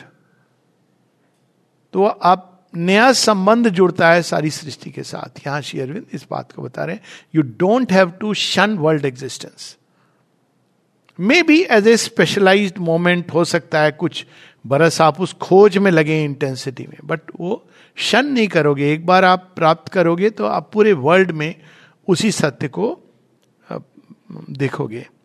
तो आप नया संबंध जुड़ता है सारी सृष्टि के साथ. यहां श्री अरविंद इस बात को बता रहे हैं, you don't have to shun world existence. May be as a specialised moment हो सकता है, कुछ बरस आप उस खोज में लगे इंटेंसिटी में, बट वो शन नहीं करोगे. एक बार आप प्राप्त करोगे तो आप पूरे वर्ल्ड में उसी सत्य को देखोगे.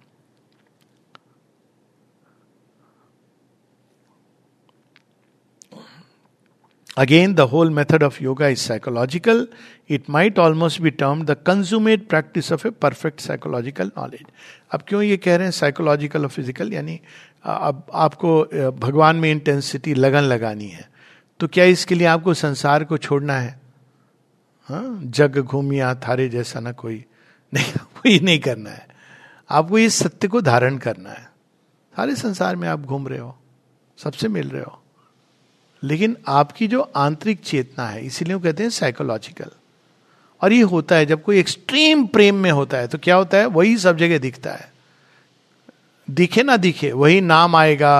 Again, the whole method of yoga is psychological. It might almost be termed the consummate practice of a perfect psychological knowledge. अब क्यों ये कह रहे हैं साइकोलॉजिकल और फिजिकल? यानी अब आपको भगवान में इंटेंसिटी, लगन लगानी है, तो क्या इसके लिए आपको संसार को छोड़ना है? हाँ, जग घूमिया थारे जैसा ना कोई नहीं, कोई नहीं करना है. आपको इस सत्य को धारण करना है. सारे संसार में आप घूम रहे हो, सबसे मिल रहे हो, लेकिन आपकी जो आंतरिक चेतना है, इसीलिए वो कहते हैं साइकोलॉजिकल. और ये होता है जब कोई एक्सट्रीम प्रेम में होता है तो क्या होता है, वही सब जगह दिखता है. दिखे ना दिखे वही नाम आएगा,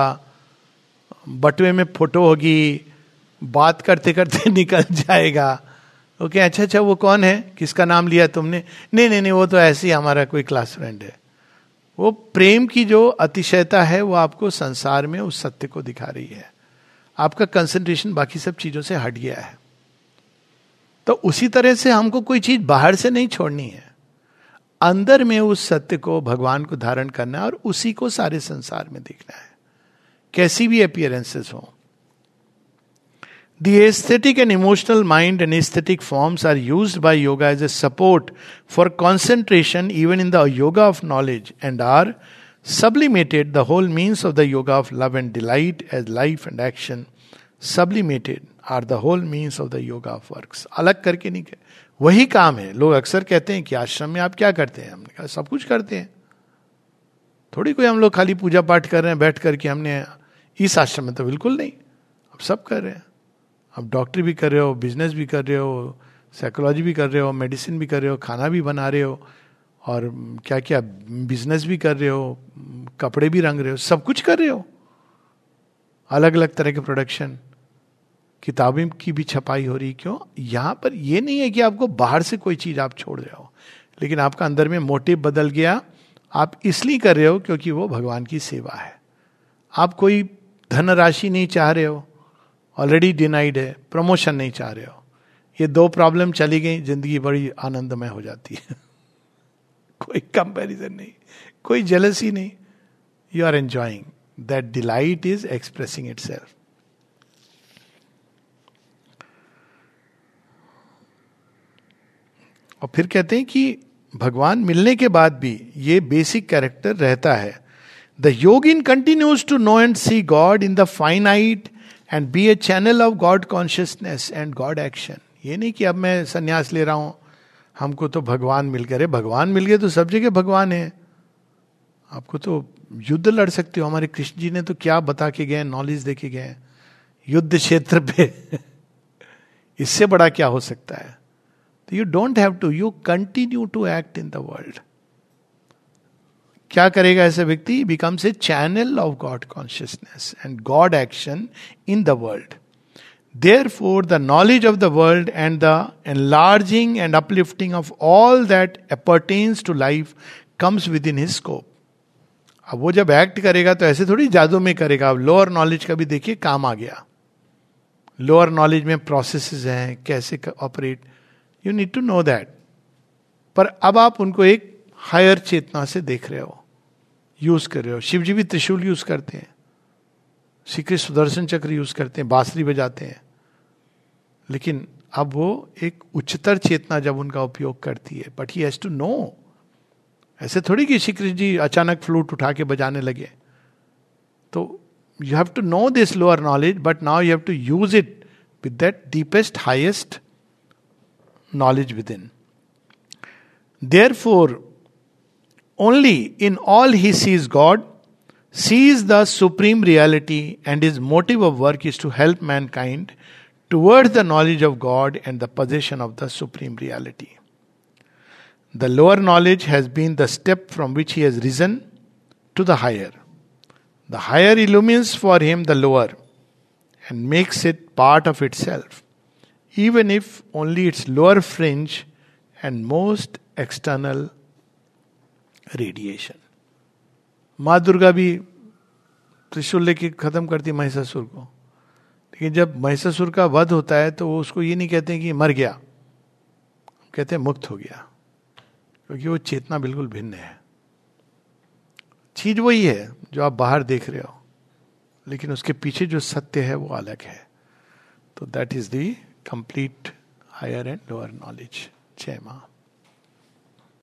बटुए में फोटो होगी, बात करते करते निकल जाएगा. ओके, अच्छा अच्छा वो कौन है, किसका नाम लिया तुमने? नहीं नहीं नहीं वो तो ऐसे ही हमारा कोई क्लास फ्रेंड है. वो प्रेम की जो अतिशयता है वो आपको संसार में उस सत्य को दिखा रही है. आपका कंसंट्रेशन बाकी सब चीजों से हट गया है. तो उसी तरह से हमको कोई चीज बाहर से नहीं छोड़नी है, अंदर में उस सत्य को, भगवान को धारण करना है और उसी को सारे संसार में देखना है, कैसी भी अपीयरेंसेस हो. The aesthetic and emotional mind and aesthetic forms are used by yoga as a support for concentration even in the yoga of knowledge, and are sublimated, the whole means of the yoga of love and delight as life and action. Sublimated are the whole means of the yoga of works. अलग करके नहीं, वही काम है. लोग अक्सर कहते हैं कि आश्रम में आप क्या करते हैं? हमने कहा सब कुछ करते हैं. थोड़ी कोई हम लोग खाली पूजा पाठ कर रहे हैं बैठ करके. हमने इस आश्रम में तो बिल्कुल नहीं, अब सब कर रहे हैं. अब डॉक्टर भी कर रहे हो, बिजनेस भी कर रहे हो, साइकोलॉजी भी कर रहे हो, मेडिसिन भी कर रहे हो, खाना भी बना रहे हो, और क्या क्या बिजनेस भी कर रहे हो, कपड़े भी रंग रहे हो, सब कुछ कर रहे हो. अलग अलग तरह के प्रोडक्शन, किताबें की भी छपाई हो रही. क्यों? यहां पर ये नहीं है कि आपको बाहर से कोई चीज आप छोड़ रहे हो, लेकिन आपका अंदर में मोटिव बदल गया. आप इसलिए कर रहे हो क्योंकि वो भगवान की सेवा है. आप कोई धनराशि नहीं चाह रहे हो, ऑलरेडी डिनाइड है. प्रमोशन नहीं चाह रहे हो, ये दो प्रॉब्लम चली गई, जिंदगी बड़ी आनंदमय हो जाती है. कोई कंपैरिजन नहीं, कोई जेलसी नहीं. You are enjoying that delight is expressing itself. और फिर कहते हैं कि भगवान मिलने के बाद भी ये बेसिक कैरेक्टर रहता है. The yogin continues to know and see God in the finite and be a channel of God consciousness and God action. ये नहीं कि अब मैं संन्यास ले रहा हूं, हमको तो भगवान मिल गए. अरे भगवान मिल गए तो सब जगह भगवान है. आपको तो युद्ध लड़ सकते हो. हमारे कृष्ण जी ने तो क्या बता के गए, नॉलेज दे के गए युद्ध क्षेत्र पे. इससे बड़ा क्या हो सकता है. तो you don't have to, you continue to act in the world. क्या करेगा ऐसा व्यक्ति? Becomes a channel of God consciousness and God action in the world. Therefore, the knowledge of the world and the enlarging and uplifting of all that appertains to life comes within his scope. अब वो जब act करेगा तो ऐसे थोड़ी जादू में करेगा. अब लोअर नॉलेज का भी देखिए काम आ गया. लोअर नॉलेज में प्रोसेसेस हैं, कैसे operate, you need to know that. पर अब आप उनको एक हायर चेतना से देख रहे हो, यूज कर रहे हो. शिव जी भी त्रिशूल यूज करते हैं, श्री कृष्ण सुदर्शन चक्र यूज करते हैं, बांसुरी बजाते हैं. लेकिन अब वो एक उच्चतर चेतना जब उनका उपयोग करती है, but he has to know. ऐसे थोड़ी कि श्री कृष्ण जी अचानक फ्लूट उठा के बजाने लगे. तो you have to know this lower knowledge, but now you have to use it with that deepest highest knowledge within. Therefore only in all he sees God, sees the supreme reality, and his motive of work is to help mankind towards the knowledge of God and the possession of the supreme reality. The lower knowledge has been the step from which he has risen to the higher. The higher illumines for him the lower and makes it part of itself, even if only its lower fringe and most external radiation. माँ दुर्गा भी त्रिशूल लेके खत्म करती महिषासुर को. लेकिन जब महिषासुर का वध होता है तो वो उसको ये नहीं कहते हैं कि मर गया, कहते हैं मुक्त हो गया, क्योंकि वो चेतना बिल्कुल भिन्न है. चीज वही है जो आप बाहर देख रहे हो, लेकिन उसके पीछे जो सत्य है वो अलग है. तो that is the complete higher and lower knowledge. जय मां.